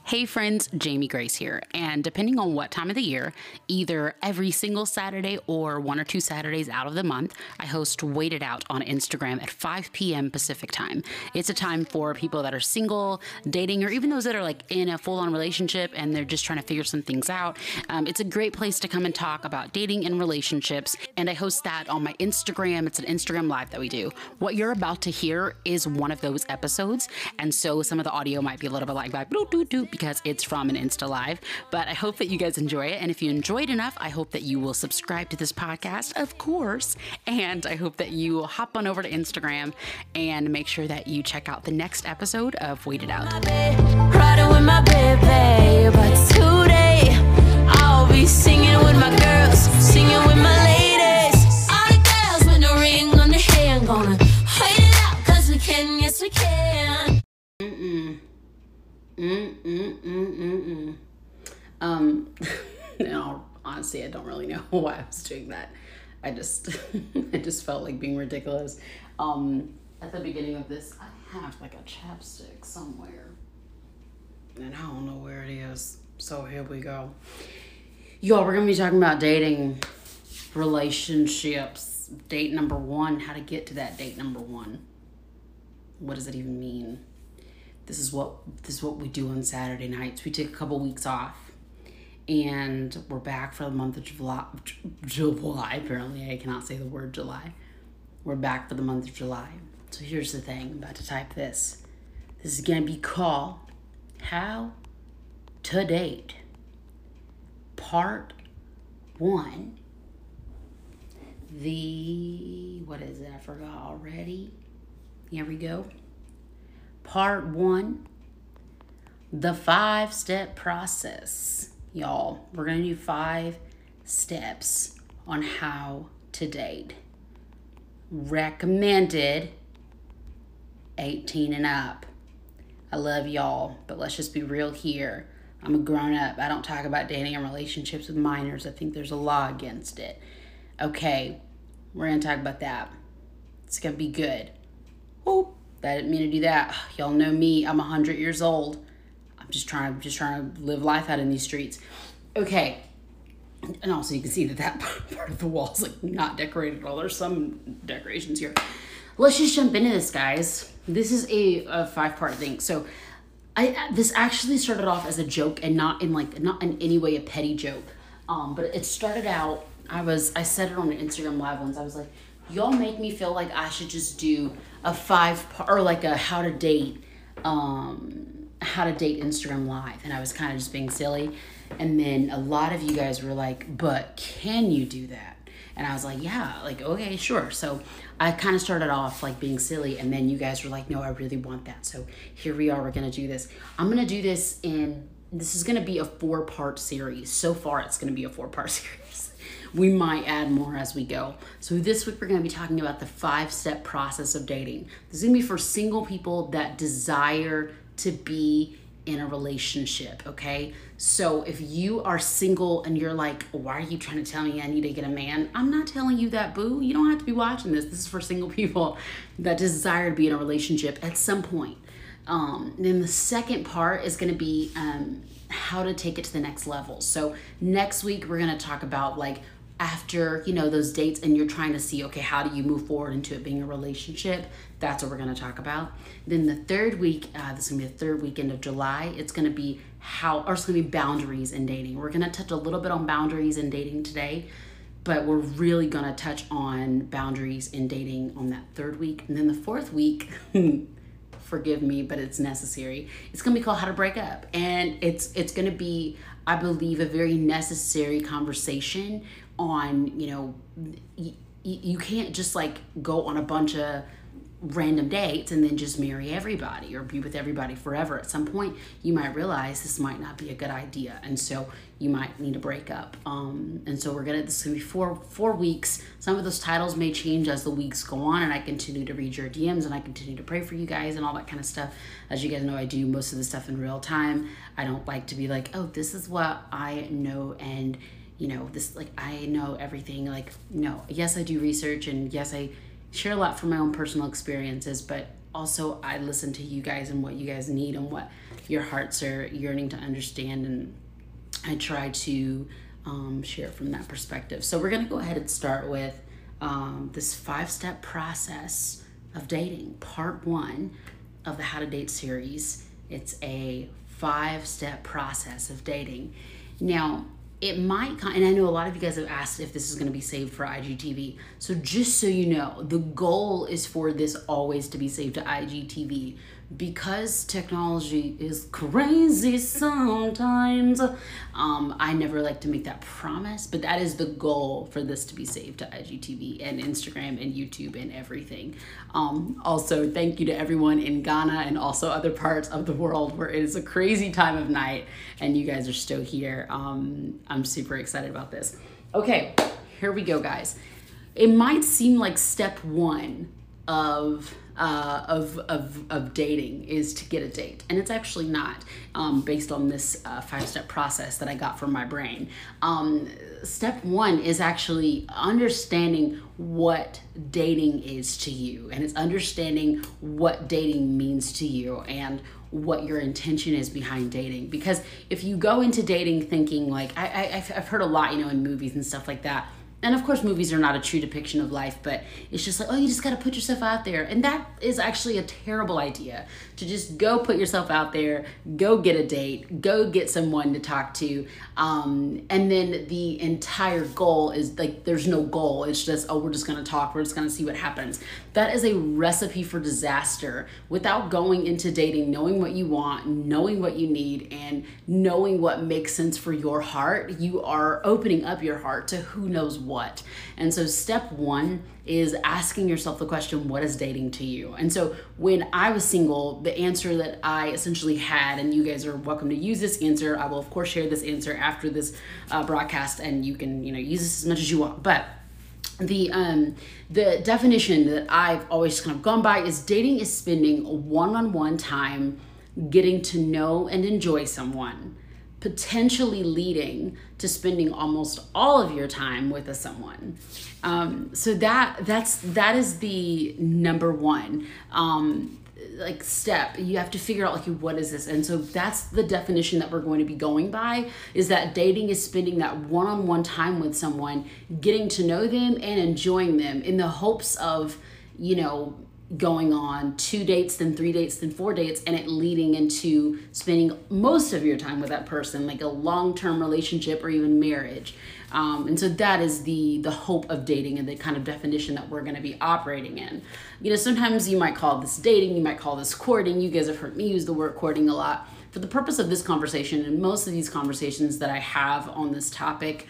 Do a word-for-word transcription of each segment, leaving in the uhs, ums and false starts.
Hey friends, Jamie Grace here, and depending on what time of the year, either every single Saturday or one or two Saturdays out of the month, I host Wait It Out on Instagram at five p m Pacific time. It's a time for people that are single, dating, or even those that are like in a full-on relationship and they're just trying to figure some things out. Um, it's a great place to come and talk about dating and relationships, and I host that on my Instagram. It's an Instagram live that we do. What you're about to hear is one of those episodes, and so some of the audio might be a little bit like that, because it's from an Insta Live, but I hope that you guys enjoy it. And if you enjoyed enough, I hope that you will subscribe to this podcast, of course. And I hope that you will hop on over to Instagram and make sure that you check out the next episode of Wait It Out. Riding with my baby, but today I'll be singing with my girls, singing with my ladies. All the girls with no ring on their hand, gonna wait it out, cause we can, yes we can. Mm-mm. Mm-mm-mm-mm-mm. Um, no, honestly, I don't really know why I was doing that. I just, I just felt like being ridiculous. Um, at the beginning of this, I have like a chapstick somewhere, and I don't know where it is. So here we go. Y'all, we're gonna be talking about dating, relationships, date number one, how to get to that date number one. What does it even mean? This is what this is what we do on Saturday nights. We take a couple weeks off, and we're back for the month of July. July, apparently, I cannot say the word July. We're back for the month of July. So here's the thing. I'm about to type this. This is gonna be called How to Date, Part One. The what is it? I forgot already. Here we go. Part one, the five-step process. Y'all, we're going to do five steps on how to date. Recommended eighteen and up. I love y'all, but let's just be real here. I'm a grown-up. I don't talk about dating and relationships with minors. I think there's a law against it. Okay, we're going to talk about that. It's going to be good. Oh. I didn't mean to do that. Y'all know me. I'm one hundred years old. I'm just trying, just trying to live life out in these streets. Okay. And also you can see that that part of the wall is like not decorated at all. There's some decorations here. Let's just jump into this, guys. This is a, a five-part thing. So I this actually started off as a joke and not in like not in any way a petty joke. Um, but it started out. I was I said it on an Instagram live once. I was like, y'all make me feel like I should just do a five part or like a how to date, um, how to date Instagram live. And I was kind of just being silly. And then a lot of you guys were like, but can you do that? And I was like, yeah, like, okay, sure. So I kind of started off like being silly. And then you guys were like, no, I really want that. So here we are, we're going to do this. I'm going to do this in, this is going to be a four part series. So far, it's going to be a four part series. We might add more as we go. So this week we're going to be talking about the five-step process of dating. This is going to be for single people that desire to be in a relationship, okay? So if you are single and you're like, why are you trying to tell me I need to get a man? I'm not telling you that, boo. You don't have to be watching this. This is for single people that desire to be in a relationship at some point. Um, then the second part is going to be um, how to take it to the next level. So next week we're going to talk about like after, you know, those dates and you're trying to see, okay, how do you move forward into it being a relationship? That's what we're going to talk about. Then the third week, uh, this is going to be the third weekend of July. It's going to be how, or it's going to be boundaries in dating. We're going to touch a little bit on boundaries in dating today, but we're really going to touch on boundaries in dating on that third week. And then the fourth week, forgive me, but it's necessary. It's going to be called How to Break Up. And it's, it's going to be, I believe, a very necessary conversation on, you know, y- you can't just like go on a bunch of random dates and then just marry everybody or be with everybody forever. At some point, you might realize this might not be a good idea. And so you might need to break up. Um, and so we're going to, this is going to be four, four weeks. Some of those titles may change as the weeks go on, and I continue to read your D Ms and I continue to pray for you guys and all that kind of stuff. As you guys know, I do most of the stuff in real time. I don't like to be like, oh, this is what I know and you know, this, like, I know everything. Like, no, yes, I do research, and yes, I share a lot from my own personal experiences, but also I listen to you guys and what you guys need and what your hearts are yearning to understand, and I try to um, share from that perspective. So we're gonna go ahead and start with um, this five-step process of dating, part one of the How to Date series. It's a five-step process of dating. Now, it might, and I know a lot of you guys have asked if this is going to be saved for I G T V. So just so you know, the goal is for this always to be saved to I G T V. Because technology is crazy sometimes, um, I never like to make that promise, but that is the goal, for this to be saved to I G T V and Instagram and YouTube and everything. Um, also, thank you to everyone in Ghana and also other parts of the world where it is a crazy time of night and you guys are still here. Um, I'm super excited about this. Okay, here we go, guys. It might seem like step one of uh, of, of of dating is to get a date, and it's actually not, um, based on this uh, five-step process that I got from my brain. Um, step one is actually understanding what dating is to you, and it's understanding what dating means to you and what your intention is behind dating. Because if you go into dating thinking like, I, I I've heard a lot, you know, in movies and stuff like that. And of course, movies are not a true depiction of life, but it's just like, oh, you just got to put yourself out there. And that is actually a terrible idea, to just go put yourself out there, go get a date, go get someone to talk to. Um, and then the entire goal is like, there's no goal. It's just, oh, we're just going to talk. We're just going to see what happens. That is a recipe for disaster. Without going into dating, knowing what you want, knowing what you need, and knowing what makes sense for your heart, you are opening up your heart to who knows what. What. And so step one is asking yourself the question, what is dating to you? And so when I was single, the answer that I essentially had, and you guys are welcome to use this answer, I will of course share this answer after this uh, broadcast, and you can, you know, use this as much as you want. But the um the definition that I've always kind of gone by is dating is spending one-on-one time getting to know and enjoy someone, potentially leading to spending almost all of your time with a someone. Um, so that that's that is the number one um, like step. You have to figure out like, what is this? And so that's the definition that we're going to be going by, is that dating is spending that one-on-one time with someone, getting to know them and enjoying them, in the hopes of, you know, going on two dates, then three dates, then four dates, and it leading into spending most of your time with that person, like a long-term relationship or even marriage. Um, and so that is the the hope of dating and the kind of definition that we're going to be operating in. You know, sometimes you might call this dating, you might call this courting. You guys have heard me use the word courting a lot. For the purpose of this conversation and most of these conversations that I have on this topic,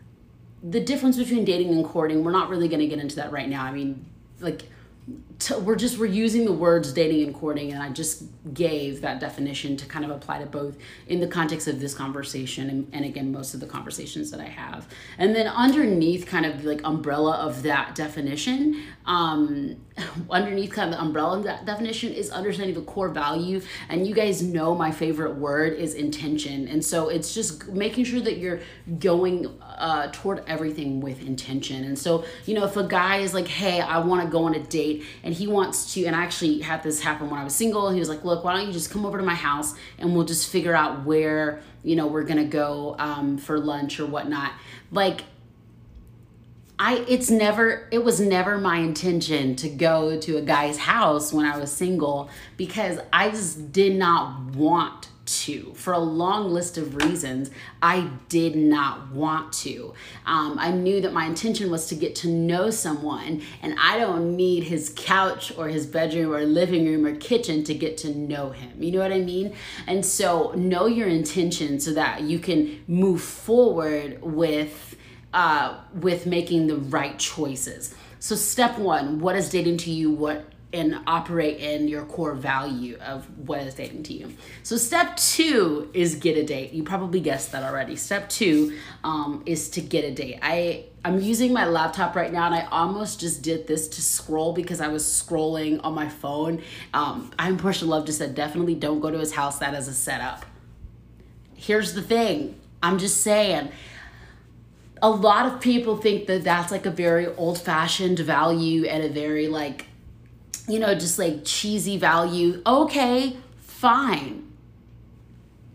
the difference between dating and courting, we're not really going to get into that right now. I mean, like, To, we're just we're using the words dating and courting, and I just gave that definition to kind of apply to both in the context of this conversation and, and again most of the conversations that I have. And then underneath kind of like umbrella of that definition, um underneath kind of the umbrella of that definition is understanding the core value. And you guys know my favorite word is intention, and so it's just making sure that you're going uh toward everything with intention. And so, you know, if a guy is like, hey, I want to go on a date, and he wants to, and I actually had this happen when I was single, he was like, look, why don't you just come over to my house and we'll just figure out where, you know, we're gonna go um for lunch or whatnot. Like, I, it's never, it was never my intention to go to a guy's house when I was single, because I just did not want to. For a long list of reasons, I did not want to. Um, I knew that my intention was to get to know someone, and I don't need his couch or his bedroom or living room or kitchen to get to know him. You know what I mean? And so know your intention so that you can move forward with Uh, with making the right choices. So step one, what is dating to you? What and operate in your core value of what is dating to you. So step two is get a date. You probably guessed that already. Step two um, is to get a date. I, I'm using my laptop right now, and I almost just did this to scroll because I was scrolling on my phone. Um, I'm Portia Love just said, definitely don't go to his house. That is a setup. Here's the thing. I'm just saying, a lot of people think that that's like a very old-fashioned value and a very like, you know, just like cheesy value. Okay, fine.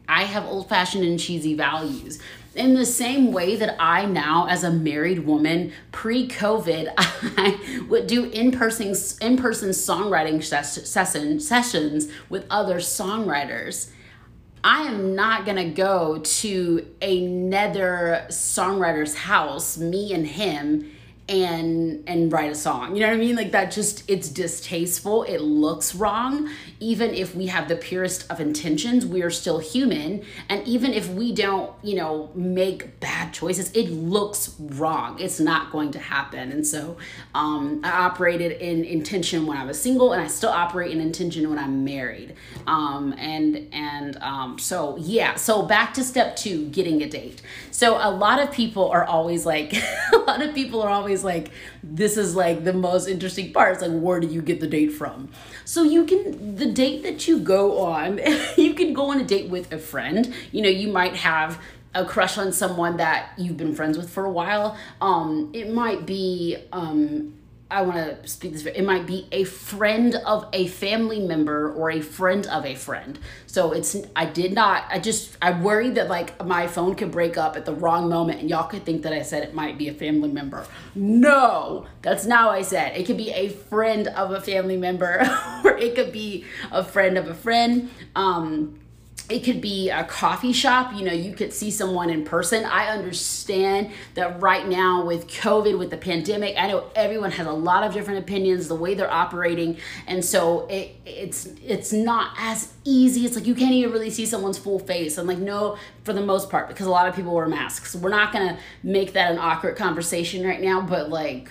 I have old-fashioned and cheesy values. In the same way that I now, as a married woman, pre-COVID, I would do in-person in-person songwriting ses- session, sessions with other songwriters. I am not going to go to another songwriter's house, me and him, and and write a song. You know what I mean? Like, that just, it's distasteful. It looks wrong. Even if we have the purest of intentions, we are still human. And even if we don't, you know, make bad choices, it looks wrong. It's not going to happen. And so um, I operated in intention when I was single, and I still operate in intention when I'm married. Um, and and um, so, yeah. So back to step two, getting a date. So a lot of people are always like, a lot of people are always like, this is like the most interesting part. It's like, where do you get the date from? So you can, the date that you go on, you can go on a date with a friend. You know, you might have a crush on someone that you've been friends with for a while. Um, it might be, um, I want to speak this, it might be a friend of a family member or a friend of a friend. So it's, I did not, I just, I worried that like my phone could break up at the wrong moment and y'all could think that I said it might be a family member. No, that's not what I said. It could be a friend of a family member or it could be a friend of a friend. Um, It could be a coffee shop. You know, you could see someone in person. I understand that right now with COVID, with the pandemic, I know everyone has a lot of different opinions, the way they're operating. And so it, it's it's not as easy. It's like you can't even really see someone's full face. I'm like, no, for the most part, because a lot of people wear masks. We're not going to make that an awkward conversation right now, but like,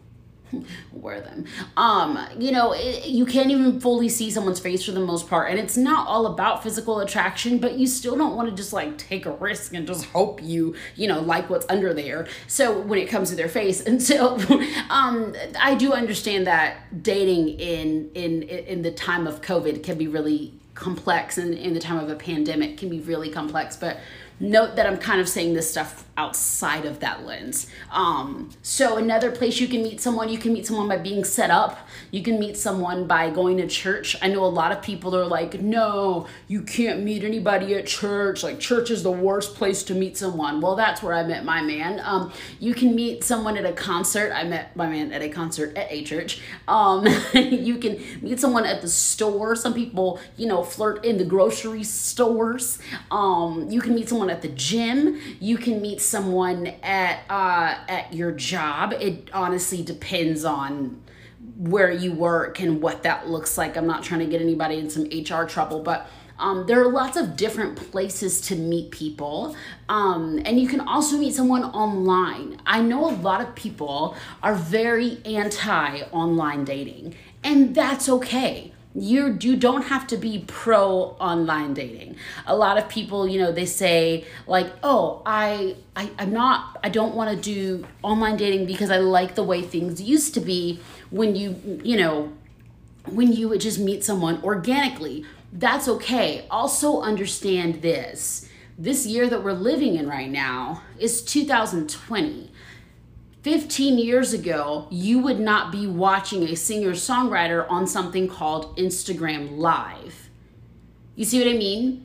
wear them. Um, you know, it, you can't even fully see someone's face for the most part. And it's not all about physical attraction, but you still don't want to just like take a risk and just hope you, you know, like what's under there. So when it comes to their face. And so um, I do understand that dating in, in, in the time of COVID can be really complex, and in the time of a pandemic can be really complex. But note that I'm kind of saying this stuff outside of that lens. Um, so another place you can meet someone, you can meet someone by being set up. You can meet someone by going to church. I know a lot of people are like, no, you can't meet anybody at church. Like, church is the worst place to meet someone. Well, that's where I met my man. Um, you can meet someone at a concert. I met my man at a concert at a church. Um, you can meet someone at the store. Some people, you know, flirt in the grocery stores. Um, you can meet someone at the gym. You can meet someone at uh, at your job. It honestly depends on where you work and what that looks like. I'm not trying to get anybody in some H R trouble, but um, there are lots of different places to meet people. Um, and you can also meet someone online. I know a lot of people are very anti-online dating, and that's okay. You you don't have to be pro online dating. A lot of people, you know, they say like, oh, I, I I'm not, I don't want to do online dating because I like the way things used to be when you, you know, when you would just meet someone organically. That's okay. Also understand this. This year that we're living in right now is two thousand twenty. fifteen years ago, you would not be watching a singer-songwriter on something called Instagram Live. You see what I mean?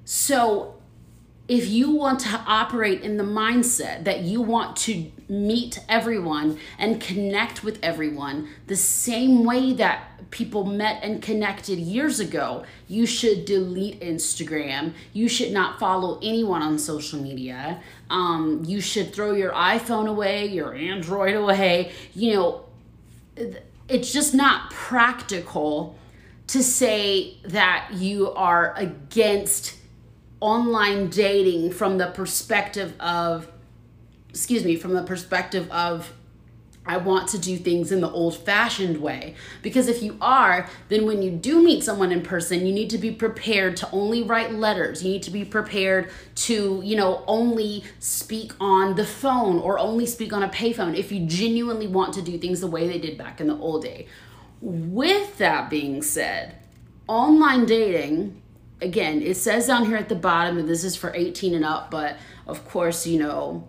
So if you want to operate in the mindset that you want to meet everyone and connect with everyone the same way that people met and connected years ago, you should delete Instagram. You should not follow anyone on social media. Um, you should throw your iPhone away, your Android away. You know, it's just not practical to say that you are against online dating from the perspective of, excuse me, from the perspective of, I want to do things in the old-fashioned way. Because if you are, then when you do meet someone in person, you need to be prepared to only write letters. You need to be prepared to, you know, only speak on the phone or only speak on a payphone if you genuinely want to do things the way they did back in the old day. With that being said, online dating, again, it says down here at the bottom that this is for eighteen and up, but of course, you know,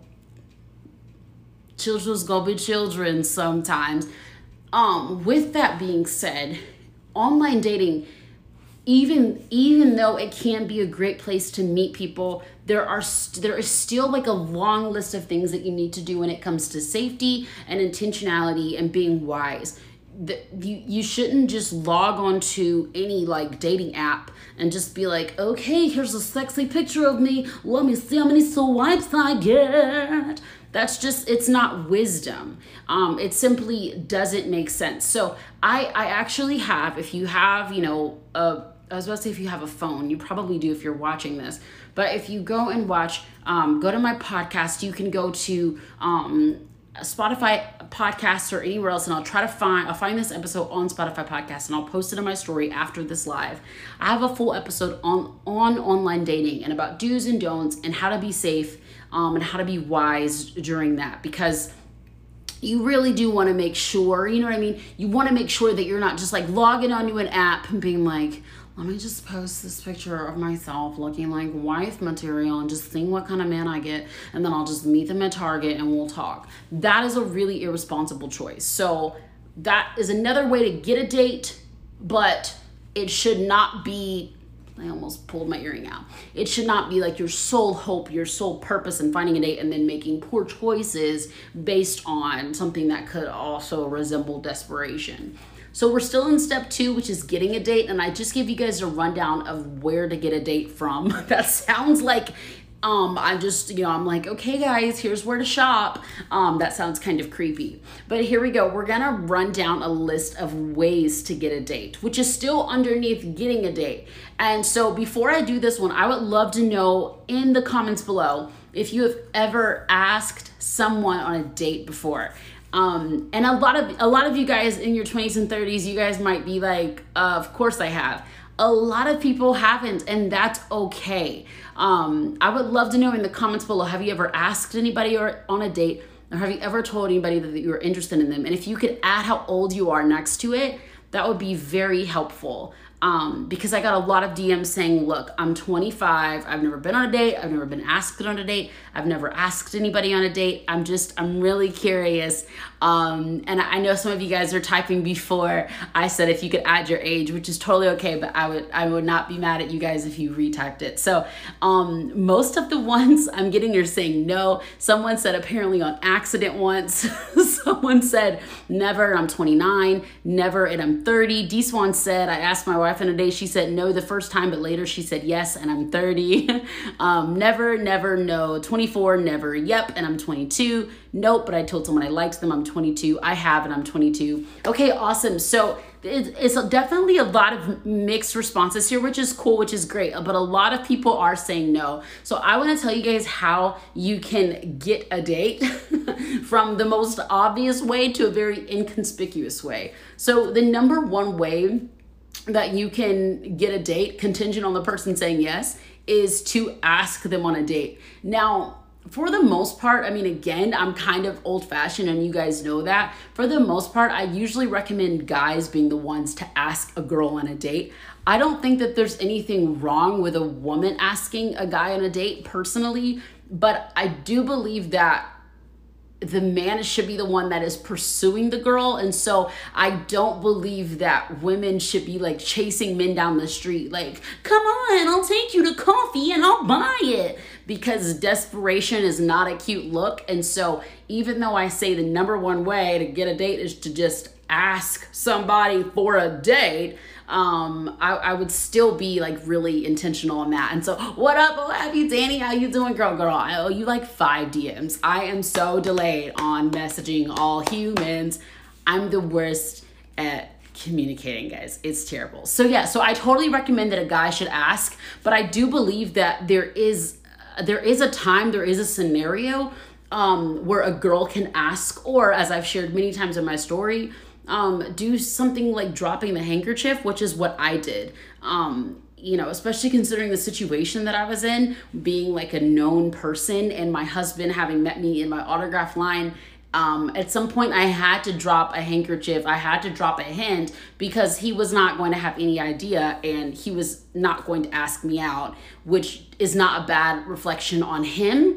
children's gonna be children sometimes. Um, with that being said, online dating even even though it can be a great place to meet people, there are st- there is still like a long list of things that you need to do when it comes to safety and intentionality and being wise. The, you you shouldn't just log on to any like dating app and just be like, okay, here's a sexy picture of me, let me see how many swipes I get. That's just, it's not wisdom. Um, it simply doesn't make sense. So I I actually have, if you have, you know, a I was about to say if you have a phone, you probably do if you're watching this. But if you go and watch, um, go to my podcast, you can go to um, Spotify podcasts or anywhere else, and I'll try to find, I'll find this episode on Spotify podcast and I'll post it on my story after this live. I have a full episode on, on online dating and about do's and don'ts and how to be safe um, and how to be wise during that, because you really do want to make sure, you know what I mean? You want to make sure that you're not just like logging onto an app and being like, let me just post this picture of myself looking like wife material and just seeing what kind of man I get, and then I'll just meet them at Target and we'll talk. That is a really irresponsible choice. So that is another way to get a date, but it should not be, I almost pulled my earring out. It should not be like your sole hope, your sole purpose in finding a date and then making poor choices based on something that could also resemble desperation. So we're still in step two, which is getting a date. And I just gave you guys a rundown of where to get a date from. That sounds like um, I'm just, you know, I'm like, okay, guys, here's where to shop. Um, that sounds kind of creepy. But here we go. We're going to run down a list of ways to get a date, which is still underneath getting a date. And so before I do this one, I would love to know in the comments below if you have ever asked someone on a date before. Um, and a lot of a lot of you guys in your twenties and thirties, you guys might be like, uh, of course I have. A lot of people haven't, and that's okay. Um, I would love to know in the comments below, have you ever asked anybody or on a date, or have you ever told anybody that you're interested in them? And if you could add how old you are next to it, that would be very helpful. Um, because I got a lot of D Ms saying, look, I'm twenty-five, I've never been on a date, I've never been asked on a date, I've never asked anybody on a date, I'm just, I'm really curious. Um, and I know some of you guys are typing before I said if you could add your age, which is totally okay, but I would I would not be mad at you guys if you retyped it. So um, most of the ones I'm getting are saying no. Someone said apparently on accident once. Someone said never, and I'm twenty-nine, never, and I'm thirty. D-Swan said, I asked my wife on a date, she said no the first time, but later she said yes, and I'm thirty. um, never, never, no. twenty-four, never, yep, and I'm twenty-two. Nope, but I told someone I liked them, I'm twenty-two. I have, and I'm twenty-two. Okay, awesome. So it's definitely a lot of mixed responses here, which is cool, which is great. But a lot of people are saying no. So I want to tell you guys how you can get a date from the most obvious way to a very inconspicuous way. So the number one way that you can get a date contingent on the person saying yes is to ask them on a date. Now, for the most part, I mean, again, I'm kind of old fashioned and you guys know that. For the most part, I usually recommend guys being the ones to ask a girl on a date. I don't think that there's anything wrong with a woman asking a guy on a date personally, but I do believe that the man should be the one that is pursuing the girl. And so I don't believe that women should be like chasing men down the street like, come on, I'll take you to coffee and I'll buy it, because desperation is not a cute look. And so even though I say the number one way to get a date is to just ask somebody for a date, um I, I would still be like really intentional on that. And so what up, oh have you Danny, how you doing, girl girl? I owe you like five D Ms. I am so delayed on messaging all humans. I'm the worst at communicating, guys. It's terrible. So yeah, so I totally recommend that a guy should ask, but I do believe that there is there is a time, there is a scenario um where a girl can ask, or as I've shared many times in my story, um do something like dropping the handkerchief, which is what I did. Um you know, especially considering the situation that I was in, being like a known person and my husband having met me in my autograph line. Um, at some point I had to drop a handkerchief. I had to drop a hint because he was not going to have any idea and he was not going to ask me out, which is not a bad reflection on him.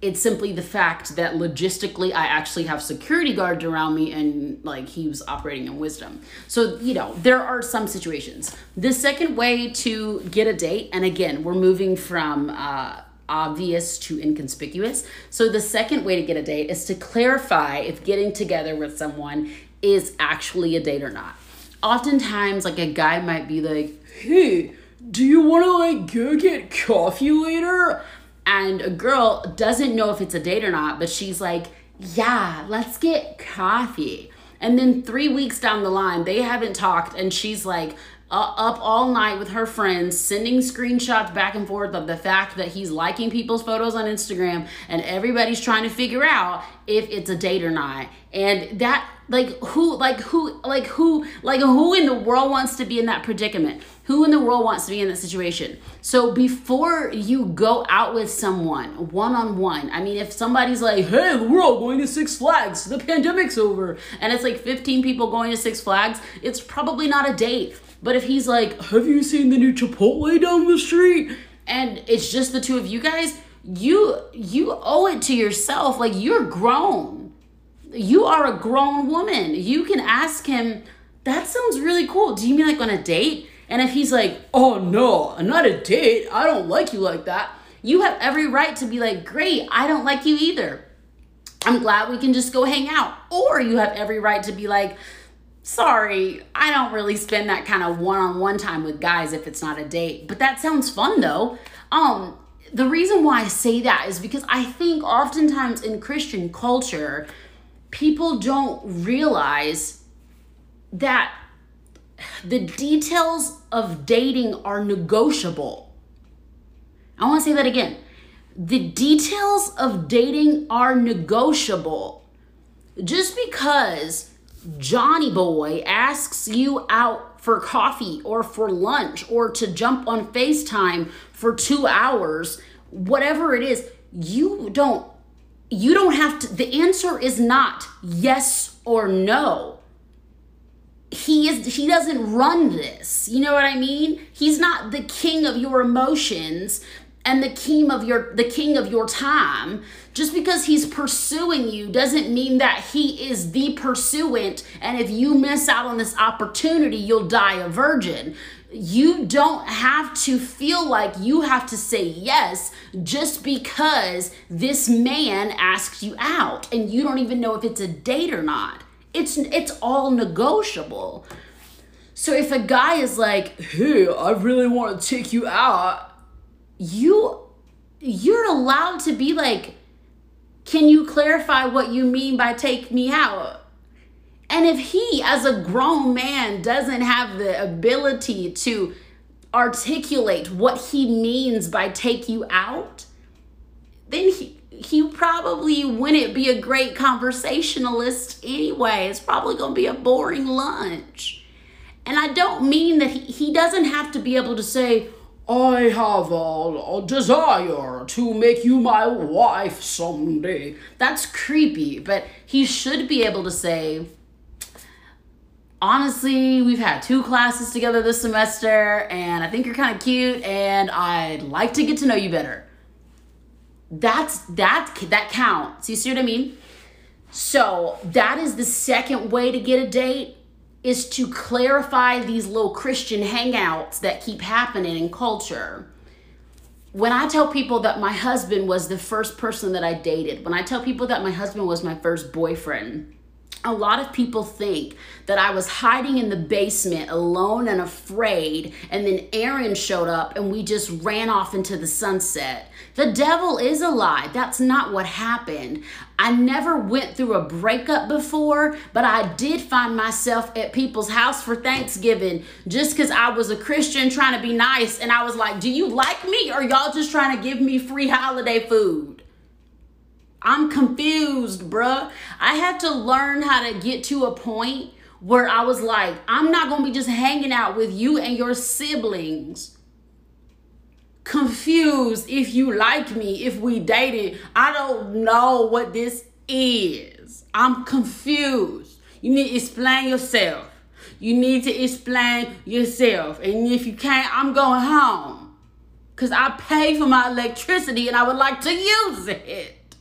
It's simply the fact that logistically I actually have security guards around me, and like he was operating in wisdom. So, you know, there are some situations. The second way to get a date, and again, we're moving from uh, obvious to inconspicuous. So the second way to get a date is to clarify if getting together with someone is actually a date or not. Oftentimes, like a guy might be like, hey, do you want to like go get coffee later? And a girl doesn't know if it's a date or not, but she's like, yeah, let's get coffee. And then three weeks down the line, they haven't talked, and she's like uh, up all night with her friends, sending screenshots back and forth of the fact that he's liking people's photos on Instagram, and everybody's trying to figure out if it's a date or not. And that, like, who, like, who, like, who, like, who in the world wants to be in that predicament? Who in the world wants to be in that situation? So before you go out with someone one-on-one, I mean, if somebody's like, hey, we're all going to Six Flags, the pandemic's over, and it's like fifteen people going to Six Flags, it's probably not a date. But if he's like, have you seen the new Chipotle down the street? And it's just the two of you guys, you, you owe it to yourself. Like, you're grown. You are a grown woman. You can ask him, that sounds really cool. Do you mean like on a date? And if he's like, oh no, not a date, I don't like you like that, you have every right to be like, great, I don't like you either. I'm glad we can just go hang out. Or you have every right to be like, sorry, I don't really spend that kind of one-on-one time with guys if it's not a date. But that sounds fun though. Um, the reason why I say that is because I think oftentimes in Christian culture, people don't realize that the details of dating are negotiable. I want to say that again. The details of dating are negotiable. Just because Johnny Boy asks you out for coffee or for lunch or to jump on FaceTime for two hours, whatever it is, you don't, you don't have to, the answer is not yes or no. He is, he doesn't run this. You know what I mean? He's not the king of your emotions and the king of your, the king of your time. Just because he's pursuing you doesn't mean that he is the pursuant. And if you miss out on this opportunity, you'll die a virgin. You don't have to feel like you have to say yes just because this man asked you out and you don't even know if it's a date or not. It's it's all negotiable. So if a guy is like, hey, I really want to take you out, you you're allowed to be like, can you clarify what you mean by take me out? And if he, as a grown man, doesn't have the ability to articulate what he means by take you out, then he he probably wouldn't be a great conversationalist anyway. It's probably going to be a boring lunch. And I don't mean that he, he doesn't have to be able to say, I have a, a desire to make you my wife someday. That's creepy, but he should be able to say, honestly, we've had two classes together this semester, and I think you're kind of cute, and I'd like to get to know you better. That's, that, that counts. You see what I mean? So that is the second way to get a date, is to clarify these little Christian hangouts that keep happening in culture. When I tell people that my husband was the first person that I dated, when I tell people that my husband was my first boyfriend, a lot of people think that I was hiding in the basement alone and afraid, and then Aaron showed up and we just ran off into the sunset. The devil is a lie. That's not what happened. I never went through a breakup before, but I did find myself at people's house for Thanksgiving just because I was a Christian trying to be nice, and I was like, do you like me, or y'all just trying to give me free holiday food? I'm confused, bruh. I had to learn how to get to a point where I was like, I'm not going to be just hanging out with you and your siblings. Confused if you like me, if we dated. I don't know what this is. I'm confused. You need to explain yourself. You need to explain yourself. And if you can't, I'm going home. Because I pay for my electricity and I would like to use it.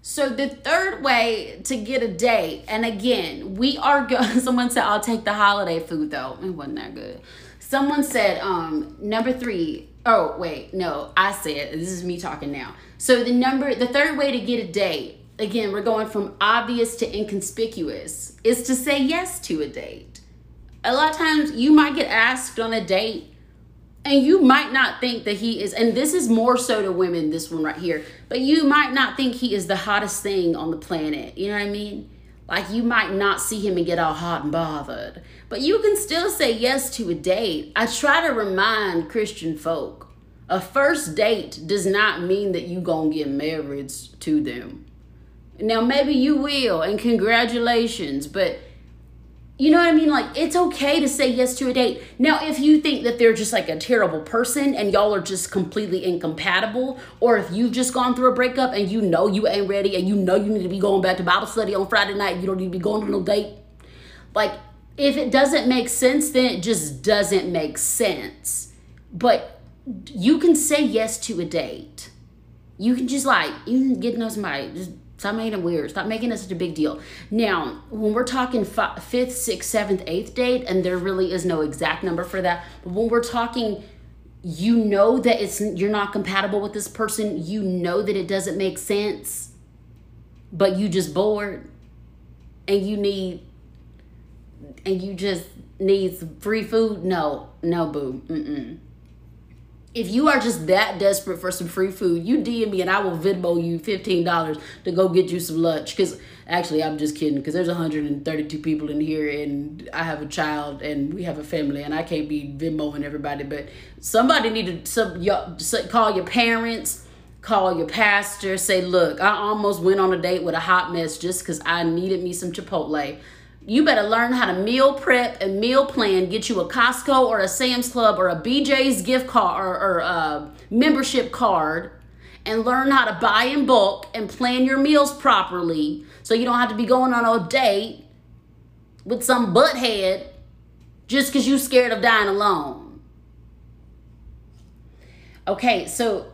So the third way to get a date, and again, we are going, someone said, I'll take the holiday food though. It wasn't that good. Someone said, um, number three, oh, wait, no, I said, this is me talking now. So the number, the third way to get a date, again, we're going from obvious to inconspicuous, is to say yes to a date. A lot of times you might get asked on a date and you might not think that he is, and this is more so to women, this one right here, but you might not think he is the hottest thing on the planet. You know what I mean? Like, you might not see him and get all hot and bothered, but you can still say yes to a date. I try to remind Christian folk, a first date does not mean that you gonna get married to them. Now, maybe you will, and congratulations, but you know what I mean? Like, it's okay to say yes to a date. Now, if you think that they're just like a terrible person and y'all are just completely incompatible, or if you've just gone through a breakup and you know you ain't ready and you know you need to be going back to Bible study on Friday night, you don't need to be going to no date. Like, if it doesn't make sense, then it just doesn't make sense. But you can say yes to a date. You can just like, you can get to know somebody, just stop making it weird. Stop making it such a big deal. Now, when we're talking fi- fifth, sixth, seventh, eighth date, and there really is no exact number for that, but when we're talking, you know that it's you're not compatible with this person, you know that it doesn't make sense, but you just bored, and you need, and you just need some free food. No, no, boo. Mm-mm. If you are just that desperate for some free food, you D M me and I will Venmo you fifteen dollars to go get you some lunch. Because actually, I'm just kidding. Because there's one hundred thirty-two people in here and I have a child and we have a family and I can't be Venmoing everybody. But somebody need to some, y'all, call your parents, call your pastor, say, look, I almost went on a date with a hot mess just because I needed me some Chipotle. You better learn how to meal prep and meal plan. Get you a Costco or a Sam's Club or a B J's gift card or, or a membership card and learn how to buy in bulk and plan your meals properly so you don't have to be going on a date with some butthead just because you're scared of dying alone. Okay, so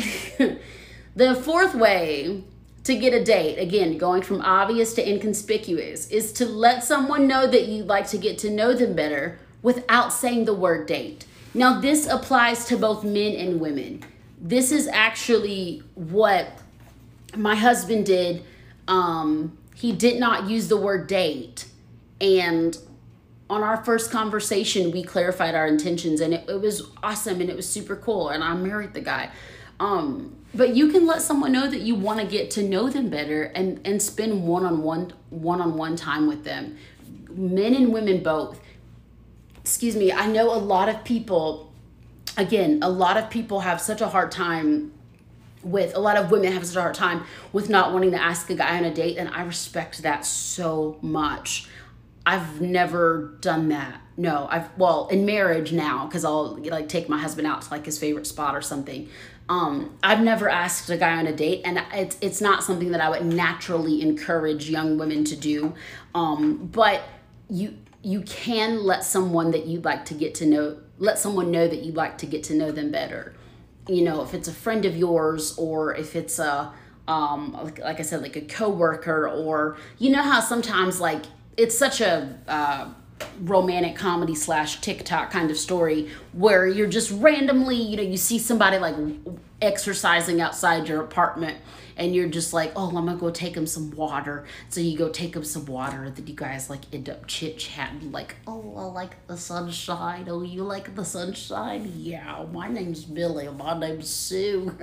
the fourth way to get a date, again, going from obvious to inconspicuous, is to let someone know that you'd like to get to know them better without saying the word date. Now, this applies to both men and women. This is actually what my husband did. Um, he did not use the word date. And on our first conversation, we clarified our intentions, and it, it was awesome, and it was super cool, and I married the guy. Um, but you can let someone know that you want to get to know them better and, and spend one-on-one, one-on-one time with them. Men and women both. Excuse me. I know a lot of people, again, a lot of people have such a hard time with, a lot of women have such a hard time with not wanting to ask a guy on a date. And I respect that so much. I've never done that. No, I've, well, in marriage now, because I'll like take my husband out to like his favorite spot or something. Um, I've never asked a guy on a date, and it's it's not something that I would naturally encourage young women to do. Um, but you you can let someone that you'd like to get to know, let someone know that you'd like to get to know them better. You know, if it's a friend of yours, or if it's a um like, like I said, like a coworker, or you know how sometimes like it's such a uh, romantic comedy slash TikTok kind of story where you're just randomly, you know, you see somebody like exercising outside your apartment and you're just like, oh, I'm gonna go take him some water. So you go take him some water, and then you guys like end up chit-chatting like, oh, I like the sunshine. Oh, you like the sunshine? Yeah, my name's Billy. My name's Sue.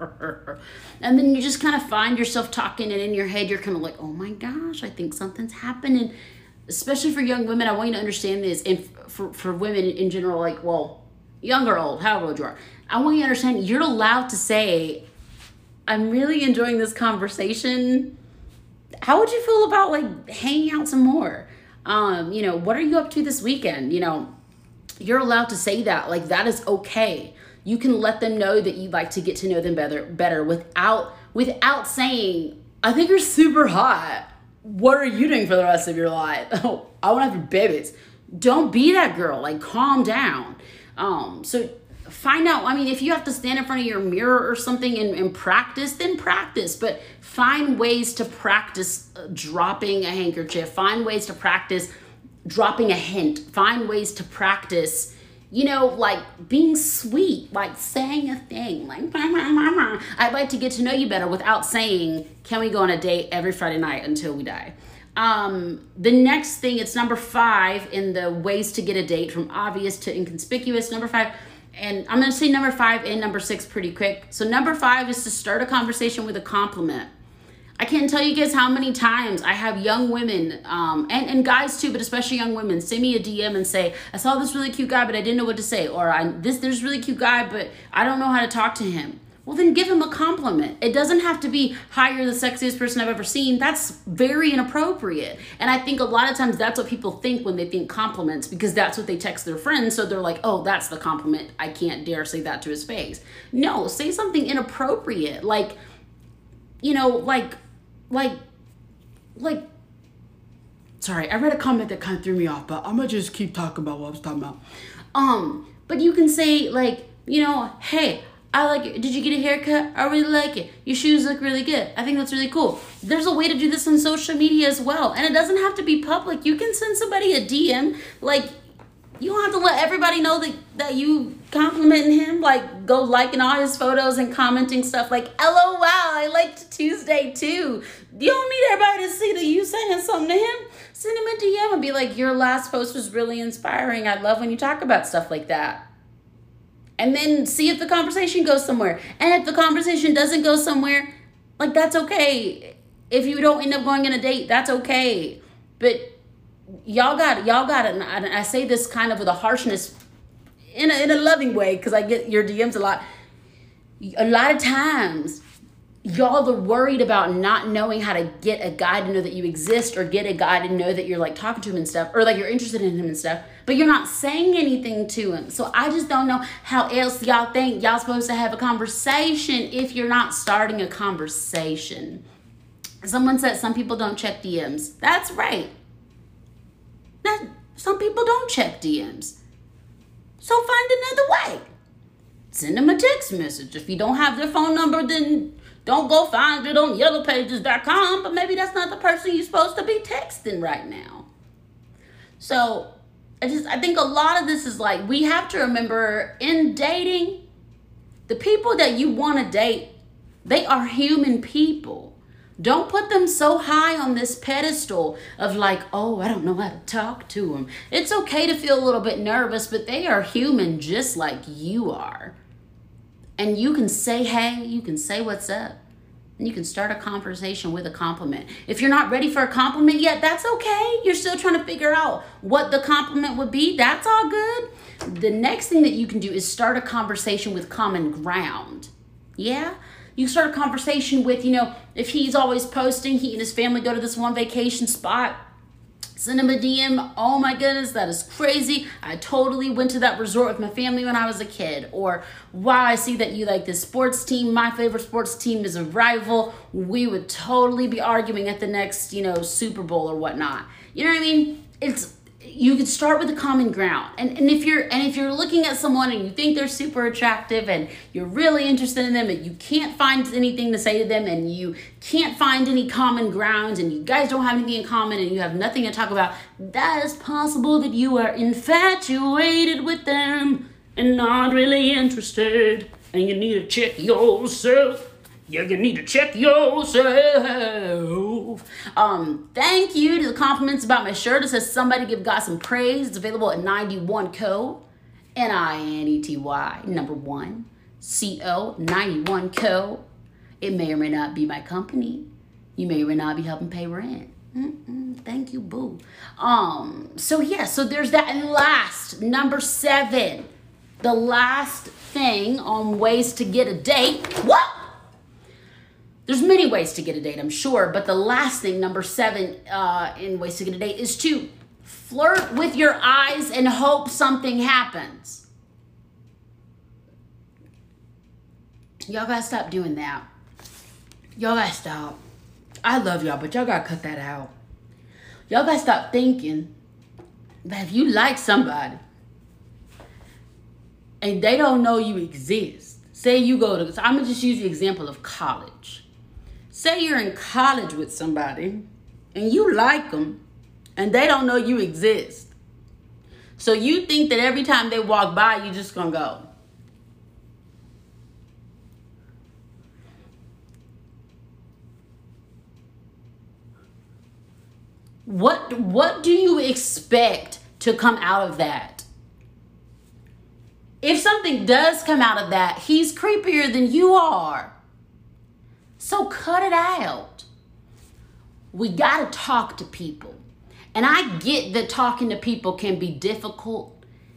And then you just kind of find yourself talking, and in your head you're kind of like, oh my gosh, I think something's happening. Especially for young women, I want you to understand this, and for, for women in general, like, well, young or old, however old you are, I want you to understand you're allowed to say, I'm really enjoying this conversation. How would you feel about like hanging out some more? Um, you know, what are you up to this weekend? You know, you're allowed to say that. Like, that is okay. You can let them know that you'd like to get to know them better, better without without saying, I think you're super hot. What are you doing for the rest of your life? Oh, I want to have your babies. Don't be that girl. Like, calm down. Um, so find out, I mean, if you have to stand in front of your mirror or something and, and practice, then practice. But find ways to practice dropping a handkerchief. Find ways to practice dropping a hint. Find ways to practice, you know, like being sweet, like saying a thing, like, I'd like to get to know you better without saying, can we go on a date every Friday night until we die? Um, the next thing, it's number five in the ways to get a date, from obvious to inconspicuous. Number five, and I'm going to say number five and number six pretty quick. So number five is to start a conversation with a compliment. I can't tell you guys how many times I have young women, um, and, and guys too, but especially young women, send me a D M and say, I saw this really cute guy, but I didn't know what to say. Or I, this, there's a really cute guy, but I don't know how to talk to him. Well, then give him a compliment. It doesn't have to be, hi, you're the sexiest person I've ever seen. That's very inappropriate. And I think a lot of times that's what people think when they think compliments, because that's what they text their friends. So they're like, oh, that's the compliment. I can't dare say that to his face. No, say something inappropriate. Like, you know, like, like, like, sorry, I read a comment that kind of threw me off, but I'm going to just keep talking about what I was talking about. Um, but you can say, like, you know, hey, I like it. Did you get a haircut? I really like it. Your shoes look really good. I think that's really cool. There's a way to do this on social media as well. And it doesn't have to be public. You can send somebody a D M. Like, you don't have to let everybody know that, that you complimenting him. Like, go liking all his photos and commenting stuff like, LOL, I liked Tuesday too. You don't need everybody to see that you saying something to him. Send him a D M and be like, your last post was really inspiring. I love when you talk about stuff like that. And then see if the conversation goes somewhere. And if the conversation doesn't go somewhere, like, that's okay. If you don't end up going on a date, that's okay. But y'all got y'all got it. And I say this kind of with a harshness, in a, in a loving way, because I get your D Ms a lot. A lot of times, y'all are worried about not knowing how to get a guy to know that you exist, or get a guy to know that you're like talking to him and stuff, or like you're interested in him and stuff, but you're not saying anything to him. So I just don't know how else y'all think y'all supposed to have a conversation if you're not starting a conversation. Someone said some people don't check D Ms. That's right. That, some people don't check D Ms. So find another way. Send them a text message. If you don't have their phone number, then don't go find it on yellow pages dot com, but maybe that's not the person you're supposed to be texting right now. So I just, I think a lot of this is like, we have to remember in dating, the people that you want to date, they are human people. Don't put them so high on this pedestal of like, oh, I don't know how to talk to them. It's okay to feel a little bit nervous, but they are human just like you are. And you can say, hey, you can say what's up. And you can start a conversation with a compliment. If you're not ready for a compliment yet, that's okay. You're still trying to figure out what the compliment would be. That's all good. The next thing that you can do is start a conversation with common ground. Yeah? You start a conversation with, you know, if he's always posting, he and his family go to this one vacation spot, send him a D M. Oh my goodness, that is crazy. I totally went to that resort with my family when I was a kid. Or, wow, I see that you like this sports team. My favorite sports team is a rival. We would totally be arguing at the next, you know, Super Bowl or whatnot. You know what I mean? It's, you could start with a common ground. And, and if you're and if you're looking at someone and you think they're super attractive and you're really interested in them and you can't find anything to say to them and you can't find any common grounds and you guys don't have anything in common and you have nothing to talk about, that is possible that you are infatuated with them and not really interested. And you need to check yourself. Yeah, you need to check yourself. Um, thank you to the compliments about my shirt. It says somebody give God some praise. It's available at ninety-one Co. N I N E T Y, number one. C O, ninety-one Co. It may or may not be my company. You may or may not be helping pay rent. Mm-mm, thank you, boo. Um, so yeah, so there's that. And last, number seven. The last thing on ways to get a date. What? There's many ways to get a date, I'm sure, but the last thing, number seven, uh, in ways to get a date is to flirt with your eyes and hope something happens. Y'all gotta stop doing that. Y'all gotta stop. I love y'all, but y'all gotta cut that out. Y'all gotta stop thinking that if you like somebody and they don't know you exist. Say you go to, so I'm going to just use the example of college. Say you're in college with somebody and you like them and they don't know you exist. So you think that every time they walk by, you're just going to go. What, what do you expect to come out of that? If something does come out of that, he's creepier than you are. So cut it out. We got to talk to people. And I get that talking to people can be difficult,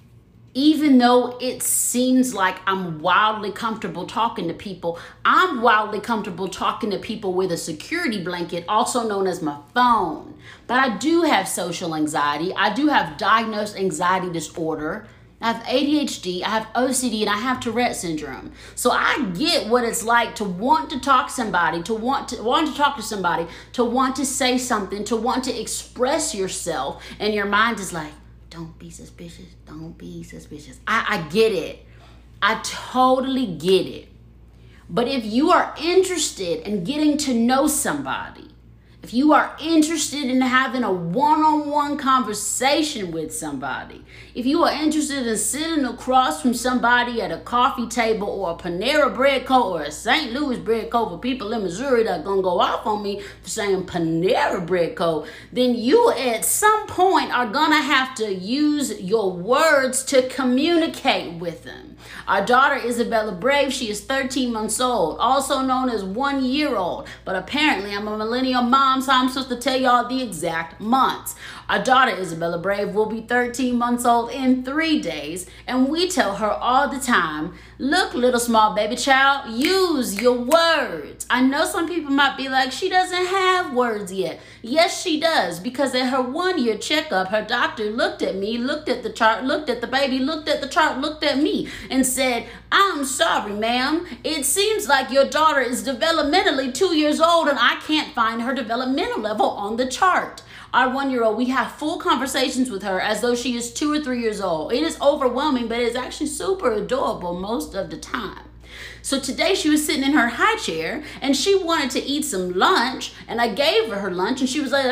even though it seems like I'm wildly comfortable talking to people. I'm wildly comfortable talking to people with a security blanket, also known as my phone. But I do have social anxiety. I do have diagnosed anxiety disorder. I have A D H D, I have O C D, and I have Tourette syndrome. So I get what it's like to want to talk to somebody, to want to want to talk to somebody, to want to say something, to want to express yourself, and your mind is like, don't be suspicious, don't be suspicious. I, I get it. I totally get it. But if you are interested in getting to know somebody, if you are interested in having a one-on-one conversation with somebody, if you are interested in sitting across from somebody at a coffee table or a Panera Bread Co. or a Saint Louis Bread Co. for people in Missouri that are going to go off on me for saying Panera Bread Co., then you at some point are going to have to use your words to communicate with them. Our daughter, Isabella Brave, she is thirteen months old, also known as one year old. But apparently I'm a millennial mom, so I'm supposed to tell y'all the exact months. Our daughter, Isabella Brave, will be thirteen months old in three days. And we tell her all the time, look, little small baby child, use your words. I know some people might be like, she doesn't have words yet. Yes, she does, because at her one-year checkup, her doctor looked at me, looked at the chart, looked at the baby, looked at the chart, looked at me, and said, I'm sorry, ma'am. It seems like your daughter is developmentally two years old, and I can't find her developmental level on the chart. Our one-year-old, we have full conversations with her as though she is two or three years old. It is overwhelming, but it's actually super adorable most of the time. So today she was sitting in her high chair and she wanted to eat some lunch, and I gave her her lunch and she was like, uh,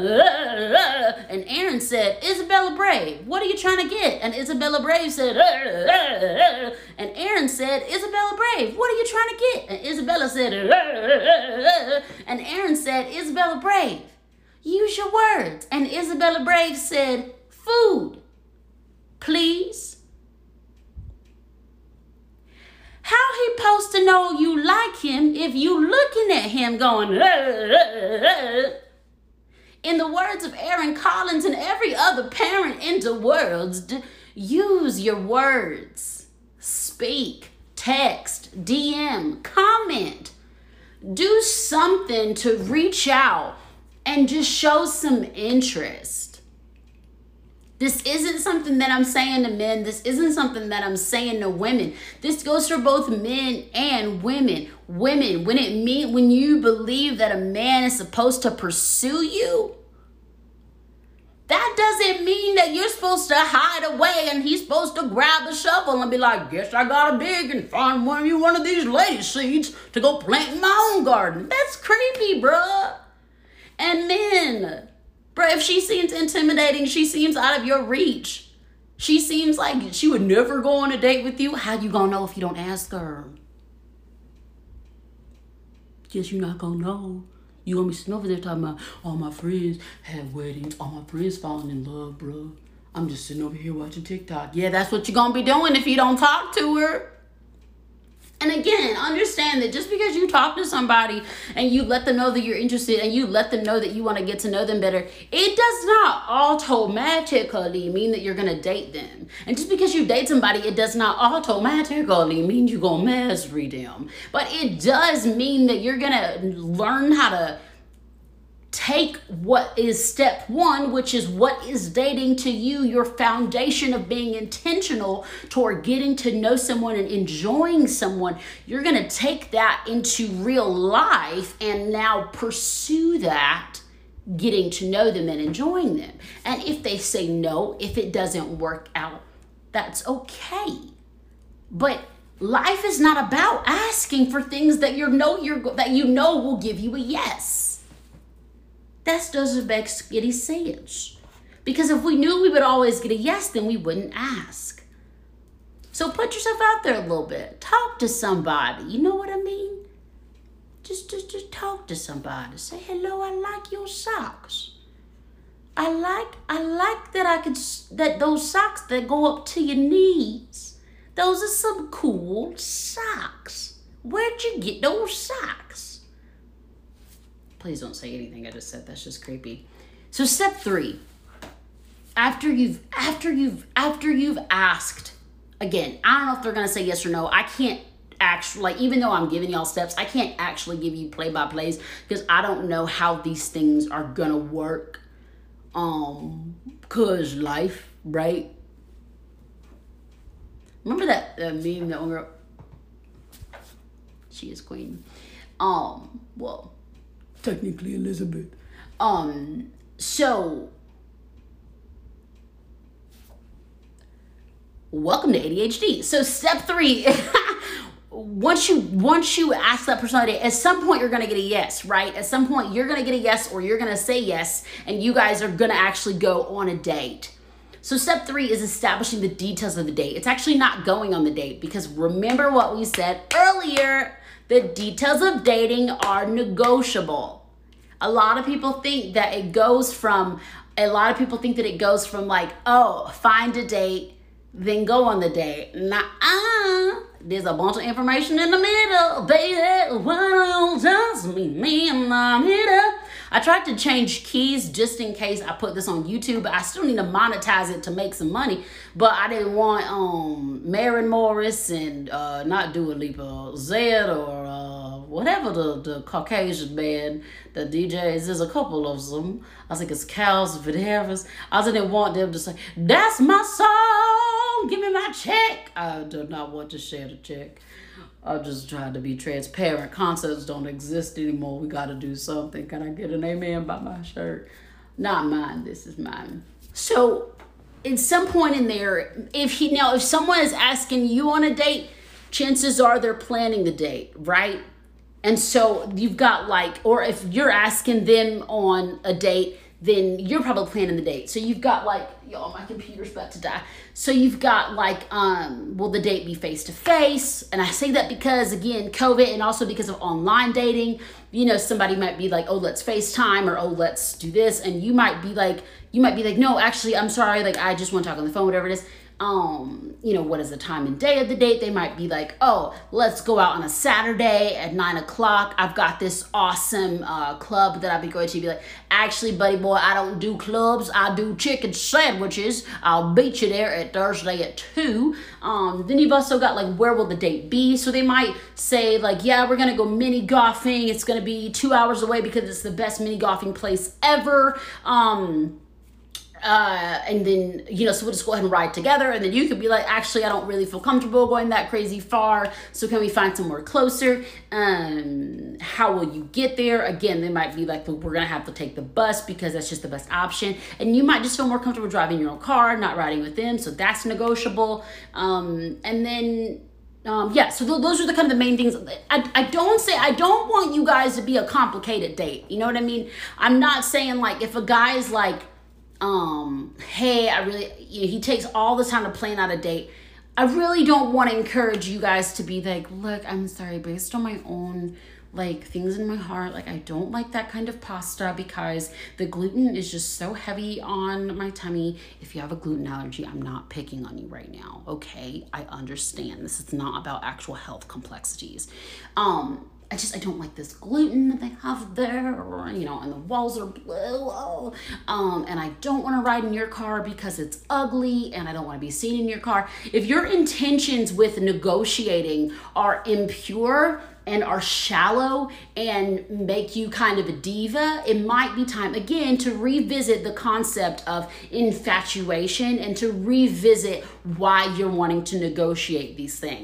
uh, uh, and Aaron said, Isabella Brave, what are you trying to get? And Isabella Brave said, uh, uh, uh, and Aaron said, Isabella Brave, what are you trying to get? And Isabella said, uh, uh, uh, and Aaron said, Isabella Brave, use your words. And Isabella Brave said, food, please. How he supposed to know you like him if you looking at him going, uh, uh, uh. In the words of Aaron Collins and every other parent in the world, use your words. Speak, text, D M, comment. Do something to reach out and just show some interest. This isn't something that I'm saying to men. This isn't something that I'm saying to women. This goes for both men and women. Women, when it mean when you believe that a man is supposed to pursue you, that doesn't mean that you're supposed to hide away and he's supposed to grab the shovel and be like, guess I gotta dig and find one of you one of these lady seeds to go plant in my own garden. That's creepy, bruh. And men, bruh, if she seems intimidating, she seems out of your reach, she seems like she would never go on a date with you, how you gonna know if you don't ask her? Guess you're not gonna know. You gonna be sitting over there talking about, all my friends had weddings, all my friends falling in love, bro. I'm just sitting over here watching TikTok. Yeah, that's what you're gonna be doing if you don't talk to her. And again, understand that just because you talk to somebody and you let them know that you're interested and you let them know that you want to get to know them better, it does not automatically mean that you're going to date them. And just because you date somebody, it does not automatically mean you're going to marry them. But it does mean that you're going to learn how to take what is step one, which is what is dating to you, your foundation of being intentional toward getting to know someone and enjoying someone. You're going to take that into real life and now pursue that, getting to know them and enjoying them. And if they say no, if it doesn't work out, that's okay. But life is not about asking for things that you know you're that you know will give you a yes. That doesn't make any sense. Because if we knew we would always get a yes, then we wouldn't ask. So put yourself out there a little bit. Talk to somebody. You know what I mean? Just, just, just talk to somebody. Say, hello, I like your socks. I like, I like that I could, that those socks that go up to your knees. Those are some cool socks. Where'd you get those socks? Please don't say anything I just said. That's just creepy. So step three, after you've, after you've, after you've asked, again, I don't know if they're going to say yes or no. I can't actually, like, even though I'm giving y'all steps, I can't actually give you play-by-plays because I don't know how these things are going to work. Um, cause life, right? Remember that uh, meme that one girl? She is queen. Um, well, technically Elizabeth. Um, so welcome to A D H D. So step three, once you once you ask that personality, at some point you're gonna get a yes, right? At some point you're gonna get a yes, or you're gonna say yes, and you guys are gonna actually go on a date. So step three is establishing the details of the date. It's actually not going on the date, because remember what we said earlier, the details of dating are negotiable. A lot of people think that it goes from, a lot of people think that it goes from like, oh, find a date, then go on the date. Nuh-uh. There's a bunch of information in the middle, baby. Why don't just meet me in the middle? I tried to change keys just in case I put this on YouTube, but I still need to monetize it to make some money. But I didn't want um Maren Morris and uh, not Dua Lipa, Zed, or uh, whatever the, the Caucasian band, the D Js. There's a couple of them. I think it's Cows Videras. I didn't want them to say, that's my song, give me my check. I do not want to share the check. I'm just trying to be transparent. Concepts don't exist anymore. We got to do something. Can I get an amen by my shirt? Not mine. This is mine. So at some point in there, if he now if someone is asking you on a date, chances are they're planning the date, right? And so you've got like, or if you're asking them on a date, then you're probably planning the date. So you've got like, y'all, my computer's about to die. So you've got like, um, will the date be face-to-face? And I say that because, again, COVID, and also because of online dating, you know, somebody might be like, oh, let's FaceTime, or, oh, let's do this. And you might be like, you might be like, no, actually, I'm sorry. Like, I just want to talk on the phone, whatever it is. Um, you know, what is the time and day of the date? They might be like, oh, let's go out on a Saturday at nine o'clock. I've got this awesome uh, club that I'll be going to. Be like, actually, buddy boy, I don't do clubs. I do chicken sandwiches. I'll beat you there at Thursday at two. Um, then you've also got like, where will the date be? So they might say like, yeah, we're going to go mini golfing. It's going to be two hours away because it's the best mini golfing place ever. Um... Uh, and then, you know, so we'll just go ahead and ride together. And then you could be like, actually, I don't really feel comfortable going that crazy far. So can we find somewhere closer? Um, how will you get there? Again, they might be like, well, we're going to have to take the bus because that's just the best option. And you might just feel more comfortable driving your own car, not riding with them. So that's negotiable. Um, and then, um, yeah, so th- those are the kind of the main things. I, I don't say, I don't want you guys to be a complicated date. You know what I mean? I'm not saying like, if a guy is like, um, hey, I really, you know, he takes all the time to plan out a date. I really don't want to encourage you guys to be like, look, I'm sorry, based on my own, like, things in my heart, like, I don't like that kind of pasta because the gluten is just so heavy on my tummy. If you have a gluten allergy, I'm not picking on you right now, okay? I understand. This is not about actual health complexities. Um, I just, I don't like this gluten that they have there, or, you know, and the walls are blue, oh, um, and I don't want to ride in your car because it's ugly, and I don't want to be seen in your car. If your intentions with negotiating are impure and are shallow and make you kind of a diva, it might be time, again, to revisit the concept of infatuation and to revisit why you're wanting to negotiate these things.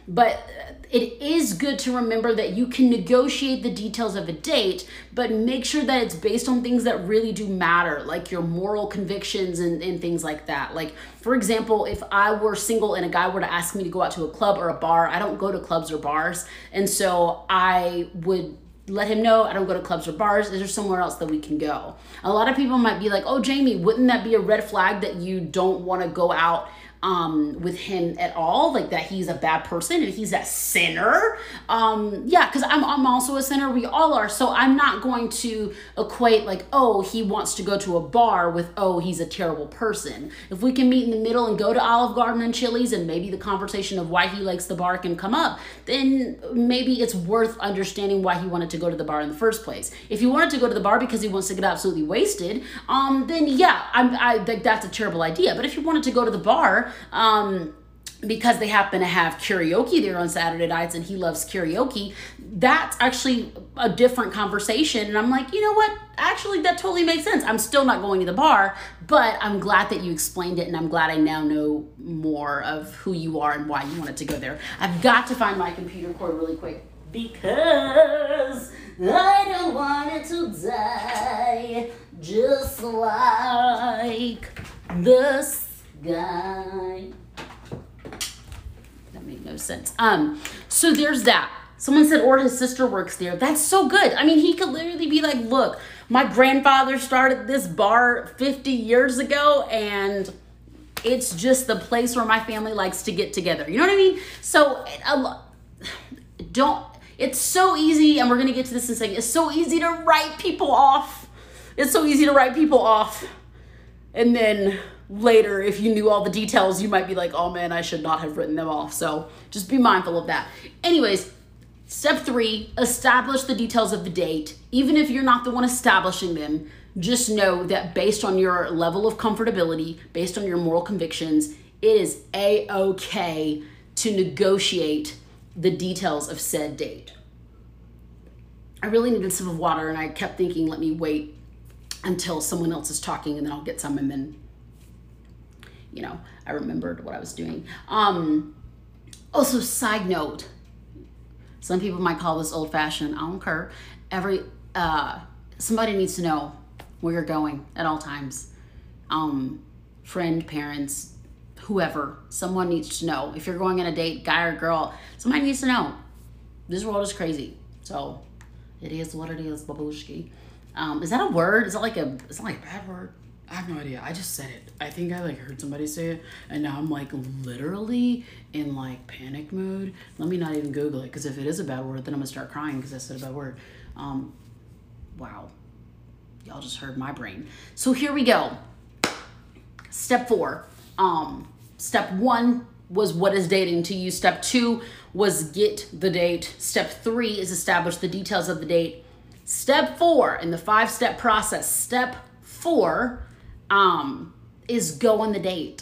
but it is good to remember that you can negotiate the details of a date, but make sure that it's based on things that really do matter, like your moral convictions and, and things like that. Like, for example, if I were single and a guy were to ask me to go out to a club or a bar, I don't go to clubs or bars. And so I would let him know I don't go to clubs or bars. Is there somewhere else that we can go? A lot of people might be like, oh, Jamie, wouldn't that be a red flag that you don't want to go out um with him at all, like that he's a bad person and he's a sinner? Um yeah, because I'm, I'm also a sinner. We all are. So I'm not going to equate like, oh, he wants to go to a bar with, oh, he's a terrible person. If we can meet in the middle and go to Olive Garden and Chili's, and maybe the conversation of why he likes the bar can come up, then maybe it's worth understanding why he wanted to go to the bar in the first place. If he wanted to go to the bar because he wants to get absolutely wasted, um then yeah, I'm, I think that's a terrible idea. But if he wanted to go to the bar um because they happen to have karaoke there on Saturday nights and he loves karaoke, that's actually a different conversation. And I'm like, you know what? Actually, that totally makes sense. I'm still not going to the bar, but I'm glad that you explained it, and I'm glad I now know more of who you are and why you wanted to go there. I've got to find my computer cord really quick because I don't want it to die just like the sky. That made no sense. Um, so there's that. Someone said, or his sister works there. That's so good. I mean, he could literally be like, look, my grandfather started this bar fifty years ago, and it's just the place where my family likes to get together. You know what I mean? So uh, don't, it's so easy, and we're going to get to this in a second. It's so easy to write people off. It's so easy to write people off. And then later, if you knew all the details, you might be like, oh man, I should not have written them off. So just be mindful of that. Anyways, step three, establish the details of the date. Even if you're not the one establishing them, just know that based on your level of comfortability, based on your moral convictions, it is a-okay to negotiate the details of said date. I really needed a sip of water, and I kept thinking, let me wait until someone else is talking and then I'll get some, and then, you know, I remembered what I was doing. Um, also, side note, some people might call this old-fashioned. I don't care. Every, uh, somebody needs to know where you're going at all times. Um, friend, parents, whoever, someone needs to know. If you're going on a date, guy or girl, somebody needs to know. This world is crazy. So it is what it is, babushki. Um, is that a word? Is that like a, is that like a bad word? I have no idea. I just said it. I think I like heard somebody say it, and now I'm like literally in like panic mode. Let me not even Google it, because if it is a bad word, then I'm gonna start crying because I said a bad word. Um, wow. Y'all just heard my brain. So here we go. Step four. Um, step one was what is dating to you. Step two was get the date. Step three is establish the details of the date. Step four in the five-step process, step four um, is go on the date.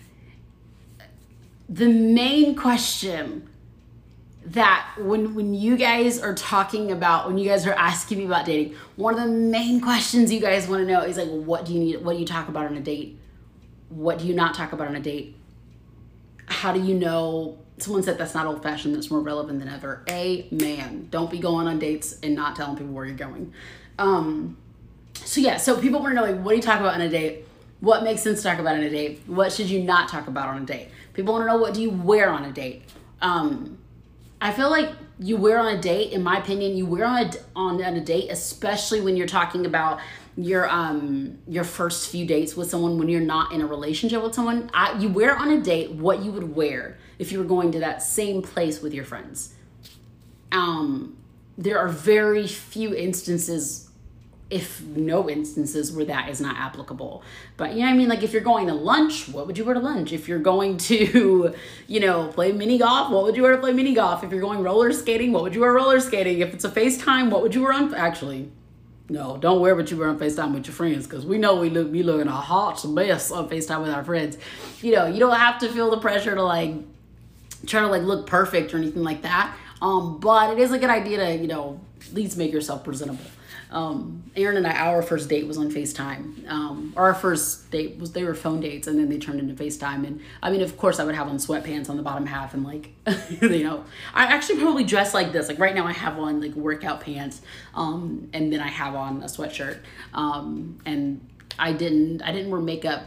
The main question that when, when you guys are talking about, when you guys are asking me about dating, one of the main questions you guys want to know is like, what do you need? What do you talk about on a date? What do you not talk about on a date? How do you know? Someone said that's not old-fashioned, that's more relevant than ever. Amen. Don't be going on dates and not telling people where you're going. Um, so yeah, so people want to know, like, what do you talk about on a date? What makes sense to talk about on a date? What should you not talk about on a date? People want to know, what do you wear on a date? Um, I feel like you wear on a date, in my opinion, you wear on a, on, on a date, especially when you're talking about your um your first few dates with someone, when you're not in a relationship with someone. I, you wear on a date what you would wear if you were going to that same place with your friends. Um, there are very few instances, if no instances, where that is not applicable. But you know what I mean? Like if you're going to lunch, what would you wear to lunch? If you're going to, you know, play mini golf, what would you wear to play mini golf? If you're going roller skating, what would you wear roller skating? If it's a FaceTime, what would you wear on, actually, no, don't wear what you wear on FaceTime with your friends, because we know we look, we looking a hot mess on FaceTime with our friends. You know, you don't have to feel the pressure to like, try to like look perfect or anything like that. Um, but it is a good idea to, you know, at least make yourself presentable. Um, Aaron and I, our first date was on FaceTime. Um, our first date was, they were phone dates and then they turned into FaceTime. And I mean, of course I would have on sweatpants on the bottom half and like, you know, I actually probably dress like this. Like right now I have on like workout pants. Um, and then I have on a sweatshirt. Um, and I didn't, I didn't wear makeup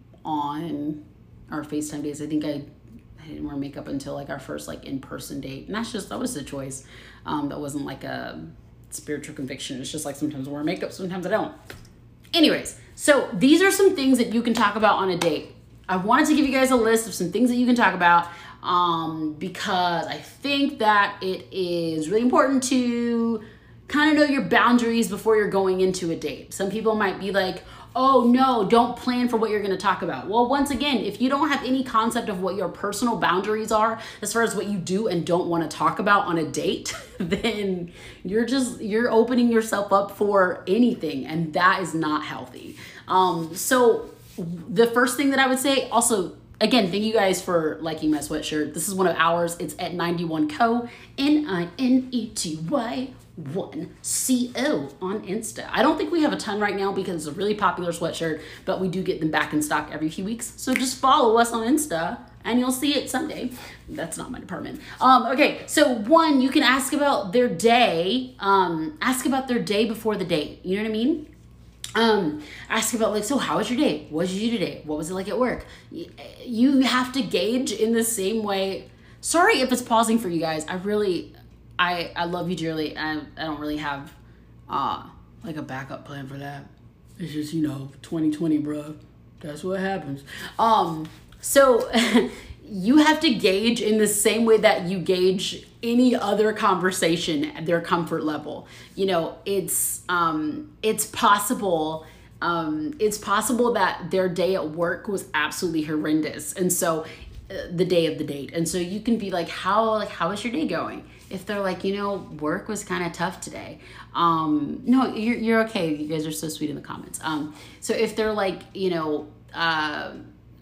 on our FaceTime days. I think I, I didn't wear makeup until like our first like in-person date. And that's just, that was a choice. Um, that wasn't like a spiritual conviction. It's just like sometimes I wear makeup, sometimes I don't. Anyways, so these are some things that you can talk about on a date. I wanted to give you guys a list of some things that you can talk about um, because I think that it is really important to kind of know your boundaries before you're going into a date. Some people might be like, oh no, don't plan for what you're going to talk about. Well, once again, if you don't have any concept of what your personal boundaries are as far as what you do and don't want to talk about on a date, then you're just, you're opening yourself up for anything, and that is not healthy. Um, so the first thing that I would say, also, again, thank you guys for liking my sweatshirt. This is one of ours. It's at ninety-one Co, N I N E T Y one C O on Insta. I don't think we have a ton right now because it's a really popular sweatshirt, but we do get them back in stock every few weeks. So just follow us on Insta and you'll see it someday. That's not my department. Um, okay, so one, you can ask about their day. Um, ask about their day before the date. You know what I mean? Um, ask about like, so how was your day? What did you do today? What was it like at work? You have to gauge in the same way. Sorry if it's pausing for you guys. I really... I, I love you dearly. I, I don't really have uh, like a backup plan for that. It's just, you know, twenty twenty, bro. That's what happens. Um, so you have to gauge in the same way that you gauge any other conversation at their comfort level. You know, it's um, it's possible. Um, it's possible that their day at work was absolutely horrendous, and so uh, the day of the date, and so you can be like, how like how is your day going? If they're like, you know, work was kind of tough today. Um, no, you're, you're okay. You guys are so sweet in the comments. Um, so if they're like, you know, uh,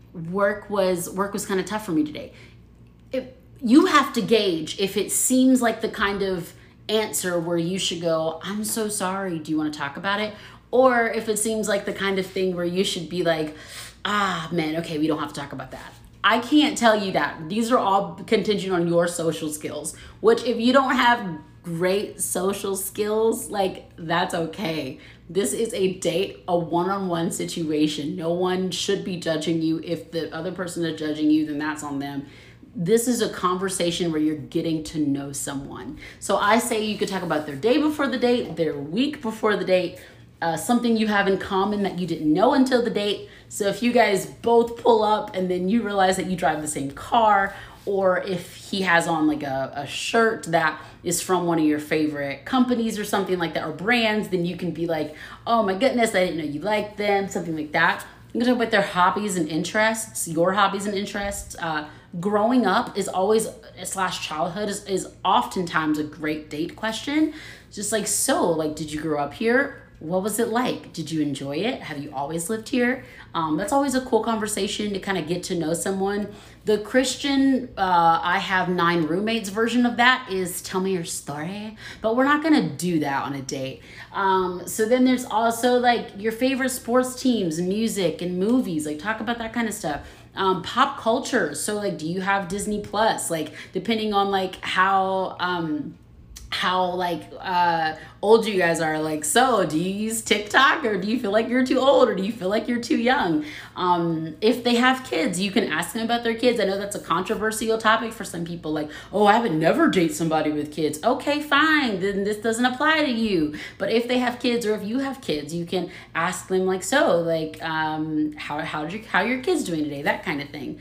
work was work was kind of tough for me today. It, you have to gauge if it seems like the kind of answer where you should go, I'm so sorry. Do you want to talk about it? Or if it seems like the kind of thing where you should be like, ah, man, okay, we don't have to talk about that. I can't tell you that. These are all contingent on your social skills, which if you don't have great social skills, like that's okay. This is a date, a one-on-one situation. No one should be judging you. If the other person is judging you, then that's on them. This is a conversation where you're getting to know someone. So I say you could talk about their day before the date, their week before the date, uh, something you have in common that you didn't know until the date. So if you guys both pull up and then you realize that you drive the same car, or if he has on like a, a shirt that is from one of your favorite companies or something like that, or brands, then you can be like, oh my goodness, I didn't know you liked them, something like that. You can talk about their hobbies and interests, your hobbies and interests. Uh, growing up is always, slash childhood is, is oftentimes a great date question. Just like, so like, did you grow up here? What was it like? Did you enjoy it? Have you always lived here? Um, that's always a cool conversation to kind of get to know someone. The Christian, uh, I have nine roommates version of that is tell me your story, but we're not going to do that on a date. Um, so then there's also like your favorite sports teams, music and movies, like talk about that kind of stuff. Um, pop culture. So like, do you have Disney Plus? Like depending on like how, um, how like uh old you guys are, like, so do you use TikTok, or do you feel like you're too old, or do you feel like you're too young? Um if they have kids, you can ask them about their kids. I know that's a controversial topic for some people, like, oh, I would never date somebody with kids. Okay, fine, then this doesn't apply to you. But if they have kids, or if you have kids, you can ask them like, so like um how how did you how are your kids doing today, that kind of thing.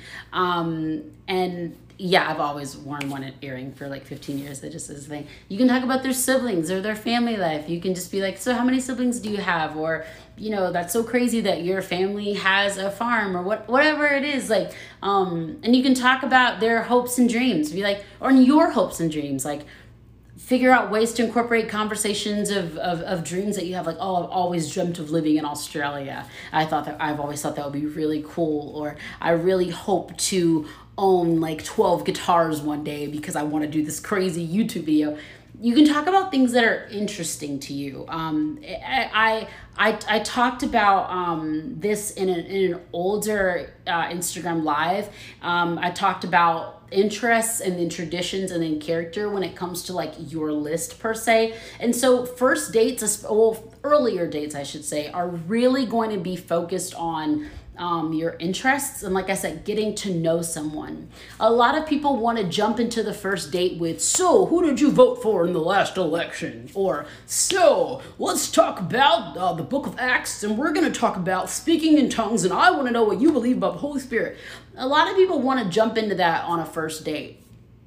Um and yeah, I've always worn one earring for like fifteen years. That just is a thing. You can talk about their siblings or their family life. You can just be like, so how many siblings do you have? Or, you know, that's so crazy that your family has a farm, or what, whatever it is. Like, um, and you can talk about their hopes and dreams. Be like, or your hopes and dreams. Like, figure out ways to incorporate conversations of, of, of dreams that you have. Like, oh, I've always dreamt of living in Australia. I thought that I've always thought that would be really cool. Or I really hope to own like twelve guitars one day because I want to do this crazy YouTube video. you can talk about things that are interesting to you. Um, I, I, I, I talked about um, this in, a, in an older uh, Instagram live. Um, I talked about interests and then traditions and then character when it comes to like your list per se. And so first dates, well, earlier dates, I should say, are really going to be focused on Um, your interests and, like I said, getting to know someone. A lot of people want to jump into the first date with, so who did you vote for in the last election? Or, so let's talk about uh, the book of Acts, and we're going to talk about speaking in tongues, and I want to know what you believe about the Holy Spirit. A lot of people want to jump into that on a first date.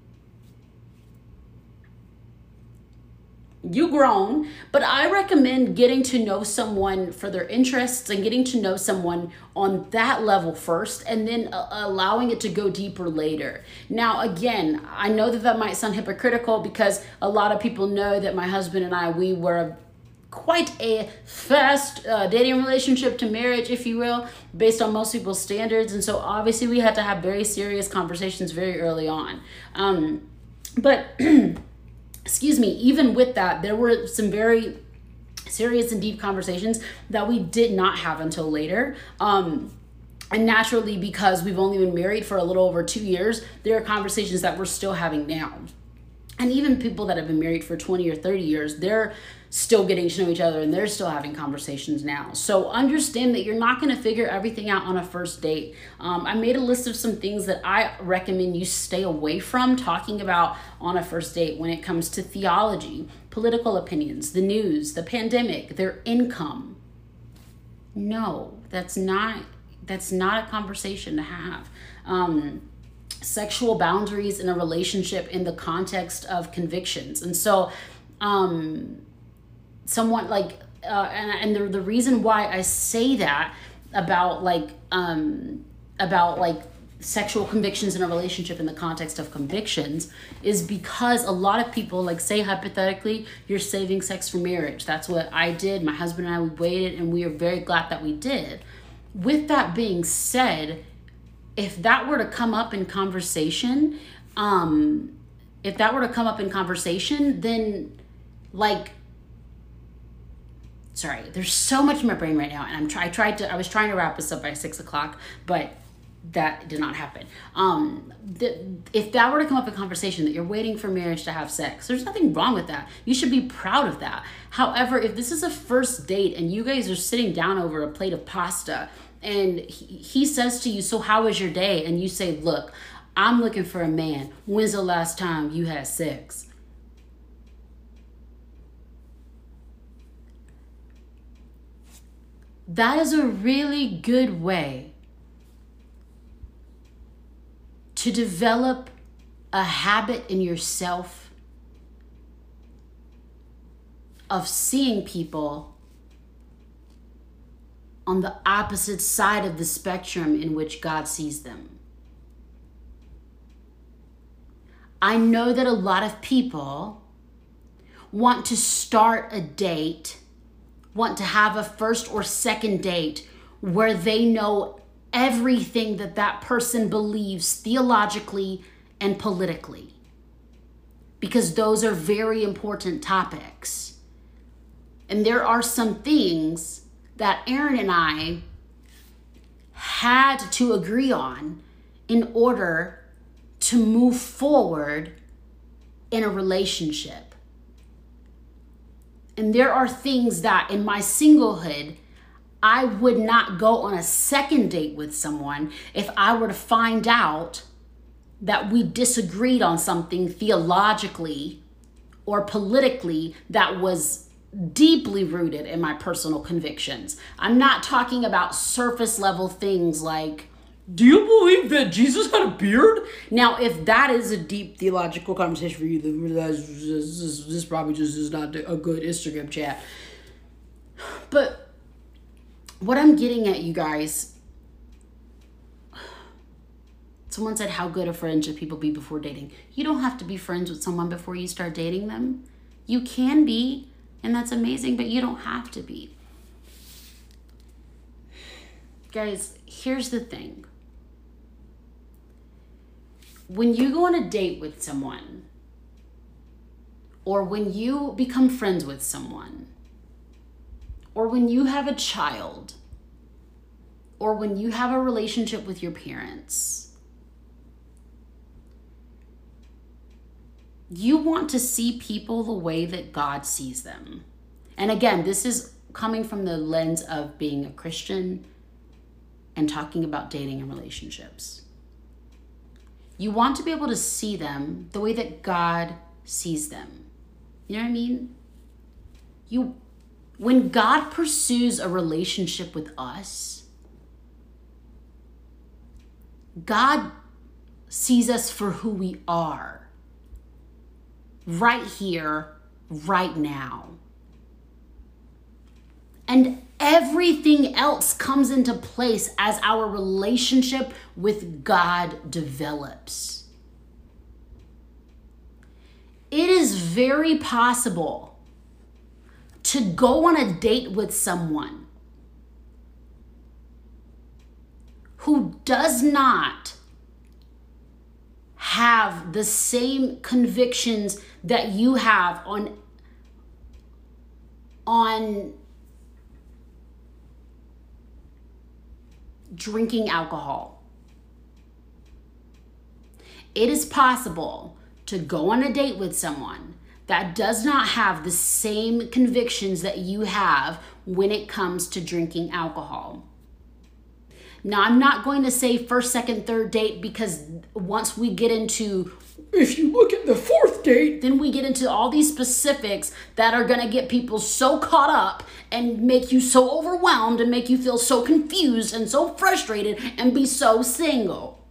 You grown, but I recommend getting to know someone for their interests and getting to know someone on that level first, and then uh, allowing it to go deeper later. Now, again, I know that that might sound hypocritical because a lot of people know that my husband and I, we were quite a fast uh, dating relationship to marriage, if you will, based on most people's standards. And so obviously we had to have very serious conversations very early on. Um, but excuse me, even with that, there were some very serious and deep conversations that we did not have until later. Um, and naturally, because we've only been married for a little over two years, there are conversations that we're still having now. And even people that have been married for twenty or thirty years, they're still getting to know each other and they're still having conversations now. So understand that you're not going to figure everything out on a first date. Um, I made a list of some things that I recommend you stay away from talking about on a first date when it comes to theology, political opinions, the news, the pandemic, their income. No, that's not, that's not a conversation to have. Um, sexual boundaries in a relationship in the context of convictions. And so, um, someone like, uh, and, and the, the reason why I say that about like, um, about like sexual convictions in a relationship in the context of convictions is because a lot of people, like, say hypothetically, you're saving sex for marriage. That's what I did. My husband and I, we waited, and we are very glad that we did. With that being said, if that were to come up in conversation, um, if that were to come up in conversation, then like, sorry, there's so much in my brain right now, and I'm try I tried to I was trying to wrap this up by six o'clock, but that did not happen. Um, the, if that were to come up in conversation that you're waiting for marriage to have sex, there's nothing wrong with that. You should be proud of that. However, if this is a first date and you guys are sitting down over a plate of pasta, and he, he says to you, so how was your day? And you say, look, I'm looking for a man. When's the last time you had sex? That is a really good way to develop a habit in yourself of seeing people on the opposite side of the spectrum in which God sees them. I know that a lot of people want to start a date, want to have a first or second date where they know everything that that person believes theologically and politically, because those are very important topics. And there are some things that Aaron and I had to agree on in order to move forward in a relationship. And there are things that in my singlehood, I would not go on a second date with someone if I were to find out that we disagreed on something theologically or politically that was deeply rooted in my personal convictions. I'm not talking about surface level things like, do you believe that Jesus had a beard? Now, if that is a deep theological conversation for you, then this, this, this probably just is not a good Instagram chat. But what I'm getting at, you guys, someone said, how good a friend should people be before dating? You don't have to be friends with someone before you start dating them. You can be, and that's amazing, but you don't have to be. Guys, here's the thing. When you go on a date with someone, or when you become friends with someone, or when you have a child, or when you have a relationship with your parents, you want to see people the way that God sees them. And again, this is coming from the lens of being a Christian and talking about dating and relationships. You want to be able to see them the way that God sees them. You know what I mean? You, when God pursues a relationship with us, God sees us for who we are, right here, right now. And everything else comes into place as our relationship with God develops. It is very possible to go on a date with someone who does not have the same convictions that you have on, on drinking alcohol. It is possible to go on a date with someone that does not have the same convictions that you have when it comes to drinking alcohol. Now, I'm not going to say first, second, third date, because once we get into, if you look at the fourth date, then we get into all these specifics that are going to get people so caught up and make you so overwhelmed and make you feel so confused and so frustrated and be so single.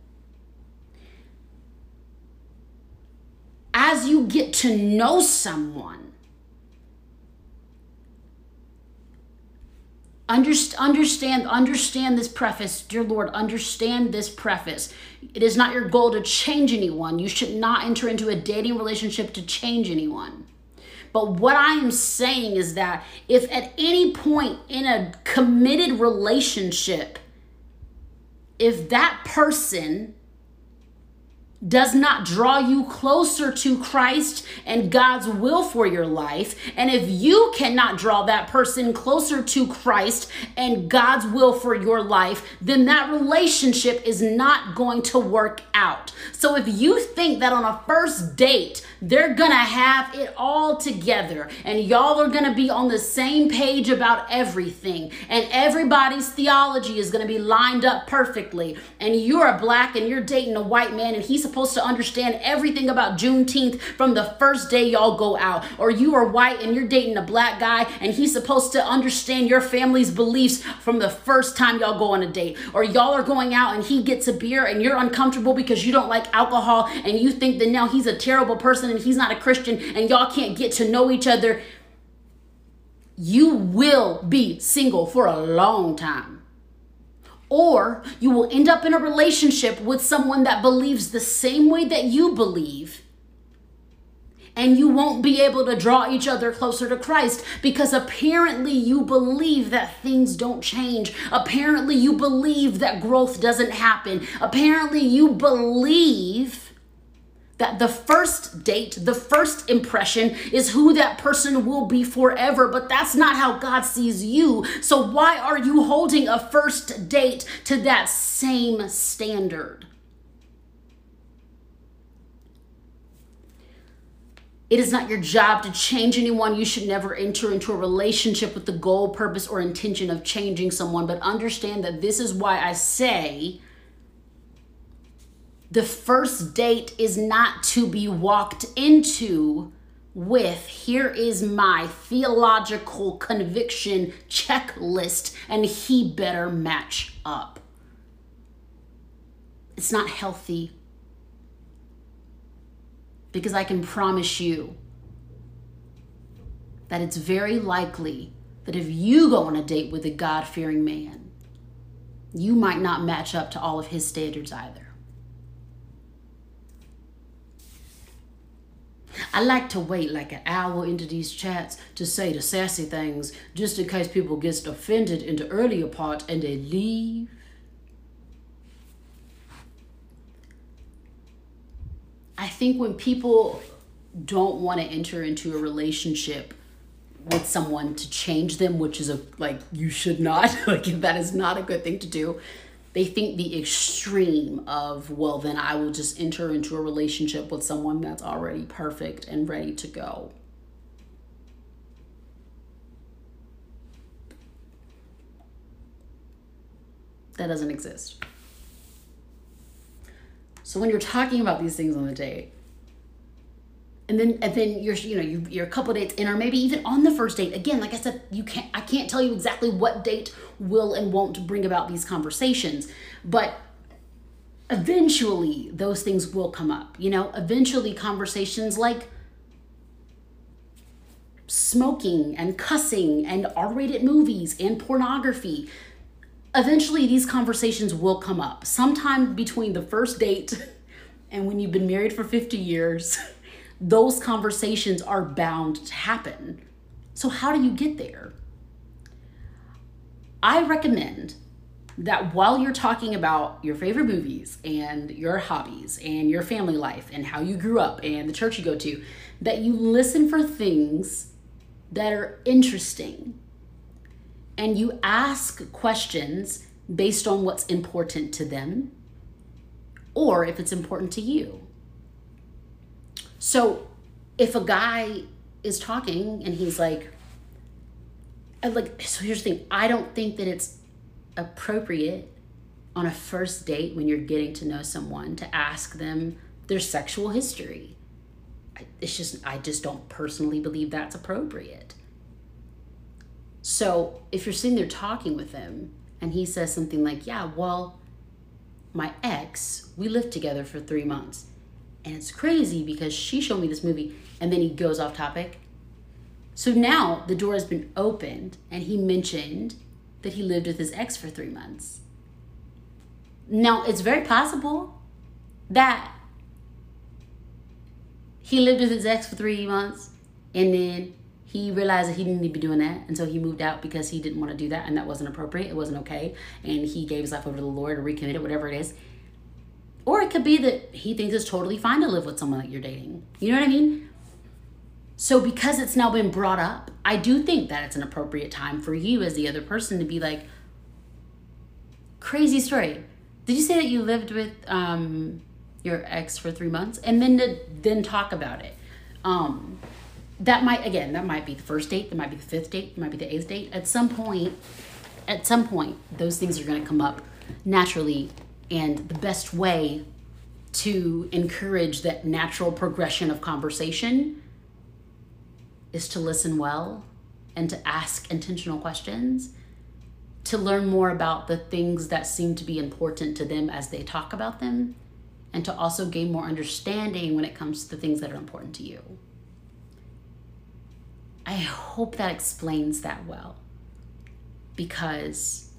As you get to know someone, Underst- understand, understand this preface, dear Lord, understand this preface. It is not your goal to change anyone. You should not enter into a dating relationship to change anyone. But what I am saying is that if at any point in a committed relationship, if that person does not draw you closer to Christ and God's will for your life, and if you cannot draw that person closer to Christ and God's will for your life, then that relationship is not going to work out. So if you think that on a first date, they're gonna have it all together and y'all are gonna be on the same page about everything and everybody's theology is gonna be lined up perfectly, and you're a black and you're dating a white man and he's supposed to understand everything about Juneteenth from the first day y'all go out, or you are white and you're dating a black guy and he's supposed to understand your family's beliefs from the first time y'all go on a date, or y'all are going out and he gets a beer and you're uncomfortable because you don't like alcohol and you think that now he's a terrible person and he's not a Christian and y'all can't get to know each other, you will be single for a long time. Or you will end up in a relationship with someone that believes the same way that you believe, and you won't be able to draw each other closer to Christ because apparently you believe that things don't change. Apparently you believe that growth doesn't happen. Apparently you believe that the first date, the first impression is who that person will be forever, but that's not how God sees you. So why are you holding a first date to that same standard? It is not your job to change anyone. You should never enter into a relationship with the goal, purpose, or intention of changing someone, but understand that this is why I say the first date is not to be walked into with, here is my theological conviction checklist and he better match up. It's not healthy, because I can promise you that it's very likely that if you go on a date with a God-fearing man, you might not match up to all of his standards either. I like to wait like an hour into these chats to say the sassy things just in case people get offended in the earlier part and they leave. I think when people don't want to enter into a relationship with someone to change them, which is a like you should not. Like that is not a good thing to do. They think the extreme of, well, then I will just enter into a relationship with someone that's already perfect and ready to go. That doesn't exist. So when you're talking about these things on the date, and then and then you're you know you, you're a couple of dates in, or maybe even on the first date. Again, like I said, you can't I can't tell you exactly what date will and won't bring about these conversations, but eventually those things will come up. You know, eventually conversations like smoking and cussing and R-rated movies and pornography. Eventually these conversations will come up sometime between the first date and when you've been married for fifty years. Those conversations are bound to happen. So how do you get there? I recommend that while you're talking about your favorite movies and your hobbies and your family life and how you grew up and the church you go to, that you listen for things that are interesting and you ask questions based on what's important to them or if it's important to you. So if a guy is talking and he's like, like, so here's the thing, I don't think that it's appropriate on a first date when you're getting to know someone to ask them their sexual history. It's just, I just don't personally believe that's appropriate. So if you're sitting there talking with him and he says something like, yeah, well, my ex, we lived together for three months. And it's crazy because she showed me this movie, and then he goes off topic. So now the door has been opened and he mentioned that he lived with his ex for three months. Now it's very possible that he lived with his ex for three months and then he realized that he didn't need to be doing that. And so he moved out because he didn't want to do that and that wasn't appropriate. It wasn't okay. And he gave his life over to the Lord or recommitted, whatever it is. Or it could be that he thinks it's totally fine to live with someone that you're dating. You know what I mean? So because it's now been brought up, I do think that it's an appropriate time for you as the other person to be like, crazy story. Did you say that you lived with um, your ex for three months? And then to then talk about it. Um, that might, again, that might be the first date. That might be the fifth date. That might be the eighth date. At some point, at some point, those things are going to come up naturally. And the best way to encourage that natural progression of conversation is to listen well and to ask intentional questions, to learn more about the things that seem to be important to them as they talk about them, and to also gain more understanding when it comes to the things that are important to you. I hope that explains that well, because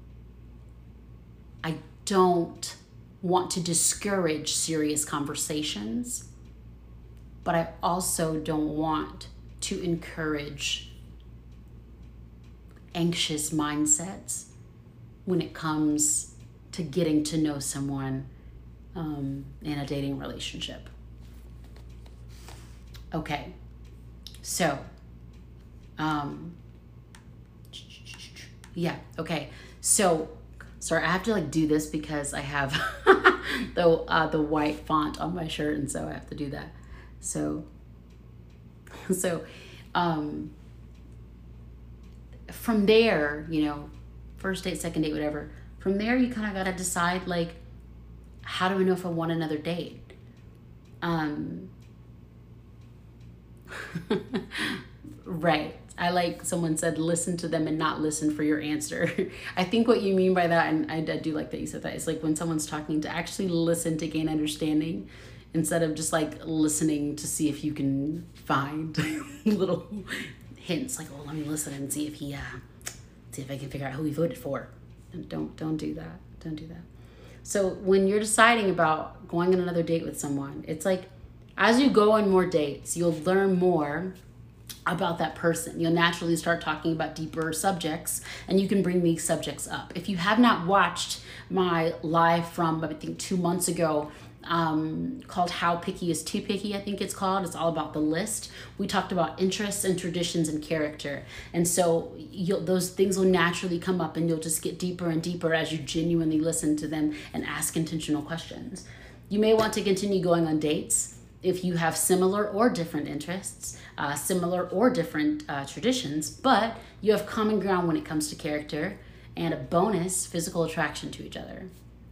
I don't want to discourage serious conversations, but I also don't want to encourage anxious mindsets when it comes to getting to know someone um, in a dating relationship. Okay, so, um, yeah, okay, so, sorry, I have to like do this because I have the uh, the white font on my shirt, and so I have to do that. So, so, um, from there, you know, first date, second date, whatever. From there, you kind of gotta decide like, how do I know if I want another date? Um, right. I like someone said, listen to them and not listen for your answer. I think what you mean by that, and I, I do like that you said that, it's like when someone's talking to actually listen to gain understanding instead of just like listening to see if you can find little hints like, oh, let me listen and see if he, uh, see if I can figure out who he voted for. And don't, don't do that. Don't do that. So when you're deciding about going on another date with someone, it's like, as you go on more dates, you'll learn more about that person. You'll naturally start talking about deeper subjects, and you can bring these subjects up. If you have not watched my live from, I think, two months ago um, called How Picky is Too Picky, I think it's called. It's all about the list. We talked about interests and traditions and character. And so you'll, those things will naturally come up, and you'll just get deeper and deeper as you genuinely listen to them and ask intentional questions. You may want to continue going on dates if you have similar or different interests, uh, similar or different uh, traditions, but you have common ground when it comes to character and a bonus, physical attraction to each other.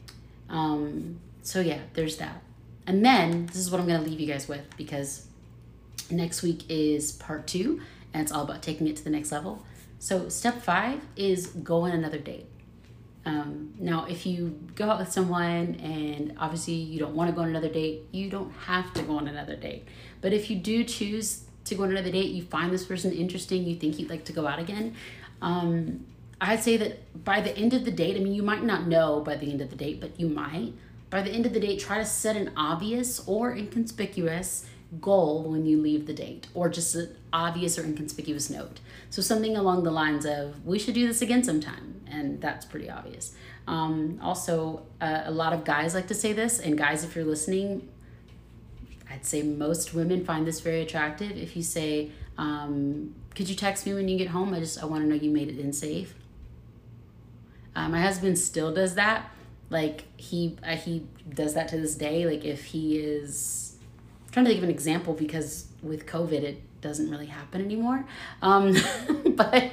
Um, so yeah, there's that. And then this is what I'm going to leave you guys with, because next week is part two, and it's all about taking it to the next level. So step five is go on another date. Um, now, if you go out with someone and obviously you don't want to go on another date, you don't have to go on another date. But if you do choose to go on another date, you find this person interesting, you think you'd like to go out again, um, I'd say that by the end of the date, I mean, you might not know by the end of the date, but you might. By the end of the date, try to set an obvious or inconspicuous goal when you leave the date, or just an obvious or inconspicuous note. So something along the lines of, we should do this again sometime, and that's pretty obvious. Um, also, uh, a lot of guys like to say this, and guys, if you're listening, I'd say most women find this very attractive. If you say, um, could you text me when you get home? I just, I want to know you made it in safe. Uh, my husband still does that. Like, he uh, he does that to this day. Like, if he is, I'm trying to think of an example, because with COVID, it doesn't really happen anymore. Um, but,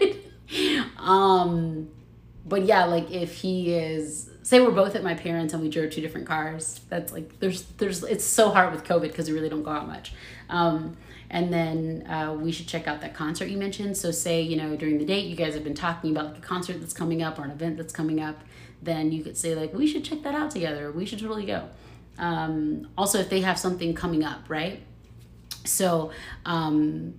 um, but yeah, like if he is, say we're both at my parents' and we drove two different cars. That's like, there's, there's, it's so hard with COVID because we really don't go out much. Um, and then uh, we should check out that concert you mentioned. So say, you know, during the date, you guys have been talking about like a concert that's coming up or an event that's coming up. Then you could say like, we should check that out together. We should totally go. Um, also, if they have something coming up, right? So um,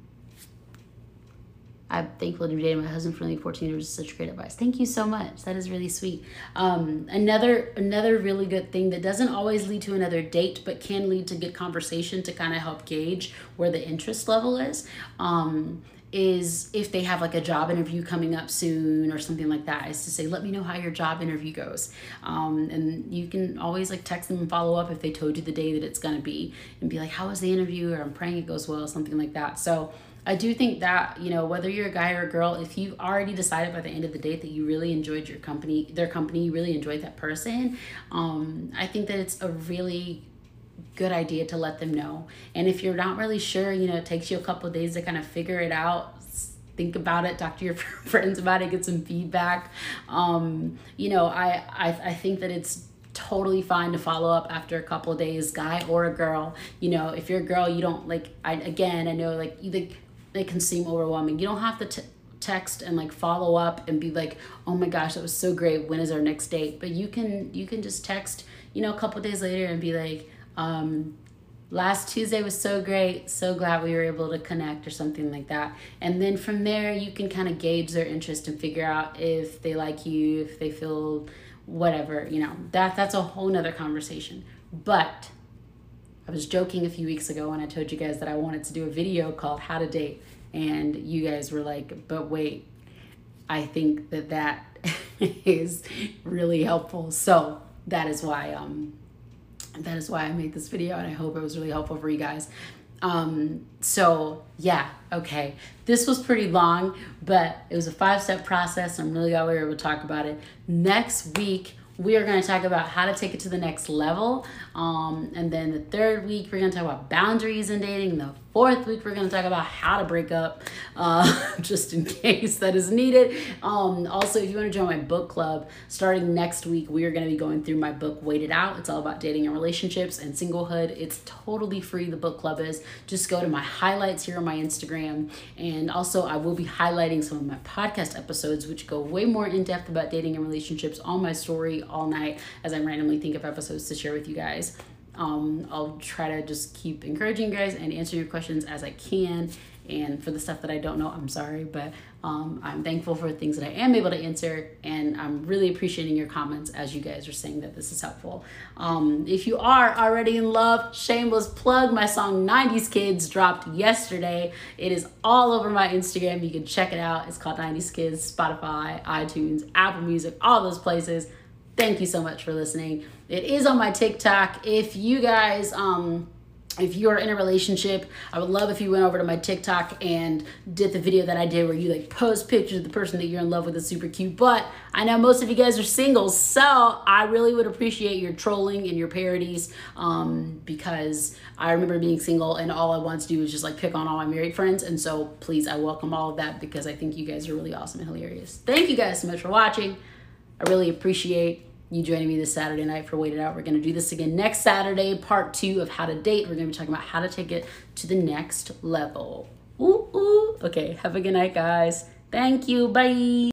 I'm thankful to be dating my husband for only fourteen years. Such great advice. Thank you so much. That is really sweet. Um, another another really good thing that doesn't always lead to another date, but can lead to good conversation to kind of help gauge where the interest level is, um, is if they have like a job interview coming up soon or something like that, is to say, let me know how your job interview goes. Um, and you can always like text them and follow up if they told you the day that it's going to be, and be like, how was the interview? Or I'm praying it goes well, something like that. So I do think that, you know, whether you're a guy or a girl, if you've already decided by the end of the date that you really enjoyed your company, their company, you really enjoyed that person, um, I think that it's a really good idea to let them know. And if you're not really sure, you know, it takes you a couple of days to kind of figure it out, think about it, talk to your friends about it, get some feedback. Um, you know, I, I, I think that it's totally fine to follow up after a couple of days, guy or a girl. You know, if you're a girl, you don't like, I, again, I know like you think it can seem overwhelming. You don't have to t- text and like follow up and be like, oh my gosh, that was so great. When is our next date? But you can, you can just text, you know, a couple of days later and be like, um, last Tuesday was so great. So glad we were able to connect, or something like that. And then from there, you can kind of gauge their interest and figure out if they like you, if they feel whatever, you know, that that's a whole nother conversation. But I was joking a few weeks ago when I told you guys that I wanted to do a video called How to Date. And you guys were like, but wait, I think that that is really helpful. So that is why, um, that is why I made this video, and I hope it was really helpful for you guys. Um, so yeah, okay. This was pretty long, but it was a five-step process. I'm really glad we were able to talk about it. Next week, we are going to talk about how to take it to the next level. Um, and then the third week, we're going to talk about boundaries in dating. The fourth week, we're going to talk about how to break up, uh, just in case that is needed. Um, also, if you want to join my book club, starting next week, we are going to be going through my book, Wait It Out. It's all about dating and relationships and singlehood. It's totally free, the book club is. Just go to my highlights here on my Instagram. And also, I will be highlighting some of my podcast episodes, which go way more in depth about dating and relationships on my story all night as I randomly think of episodes to share with you guys. Um, I'll try to just keep encouraging you guys and answer your questions as I can. And for the stuff that I don't know, I'm sorry, but um, I'm thankful for things that I am able to answer. And I'm really appreciating your comments as you guys are saying that this is helpful. Um, if you are already in love, shameless plug, my song nineties Kids dropped yesterday. It is all over my Instagram. You can check it out. It's called nineties Kids, Spotify, iTunes, Apple Music, all those places. Thank you so much for listening. It is on my TikTok. If you guys, um, if you're in a relationship, I would love if you went over to my TikTok and did the video that I did where you like post pictures of the person that you're in love with. Is super cute. But I know most of you guys are single, so I really would appreciate your trolling and your parodies, um, because I remember being single and all I wanted to do was just like pick on all my married friends. And so please, I welcome all of that because I think you guys are really awesome and hilarious. Thank you guys so much for watching. I really appreciate you joining me this Saturday night for Wait It Out. We're going to do this again next Saturday, part two of how to date. We're going to be talking about how to take it to the next level. Ooh, ooh. Okay, have a good night, guys. Thank you. Bye.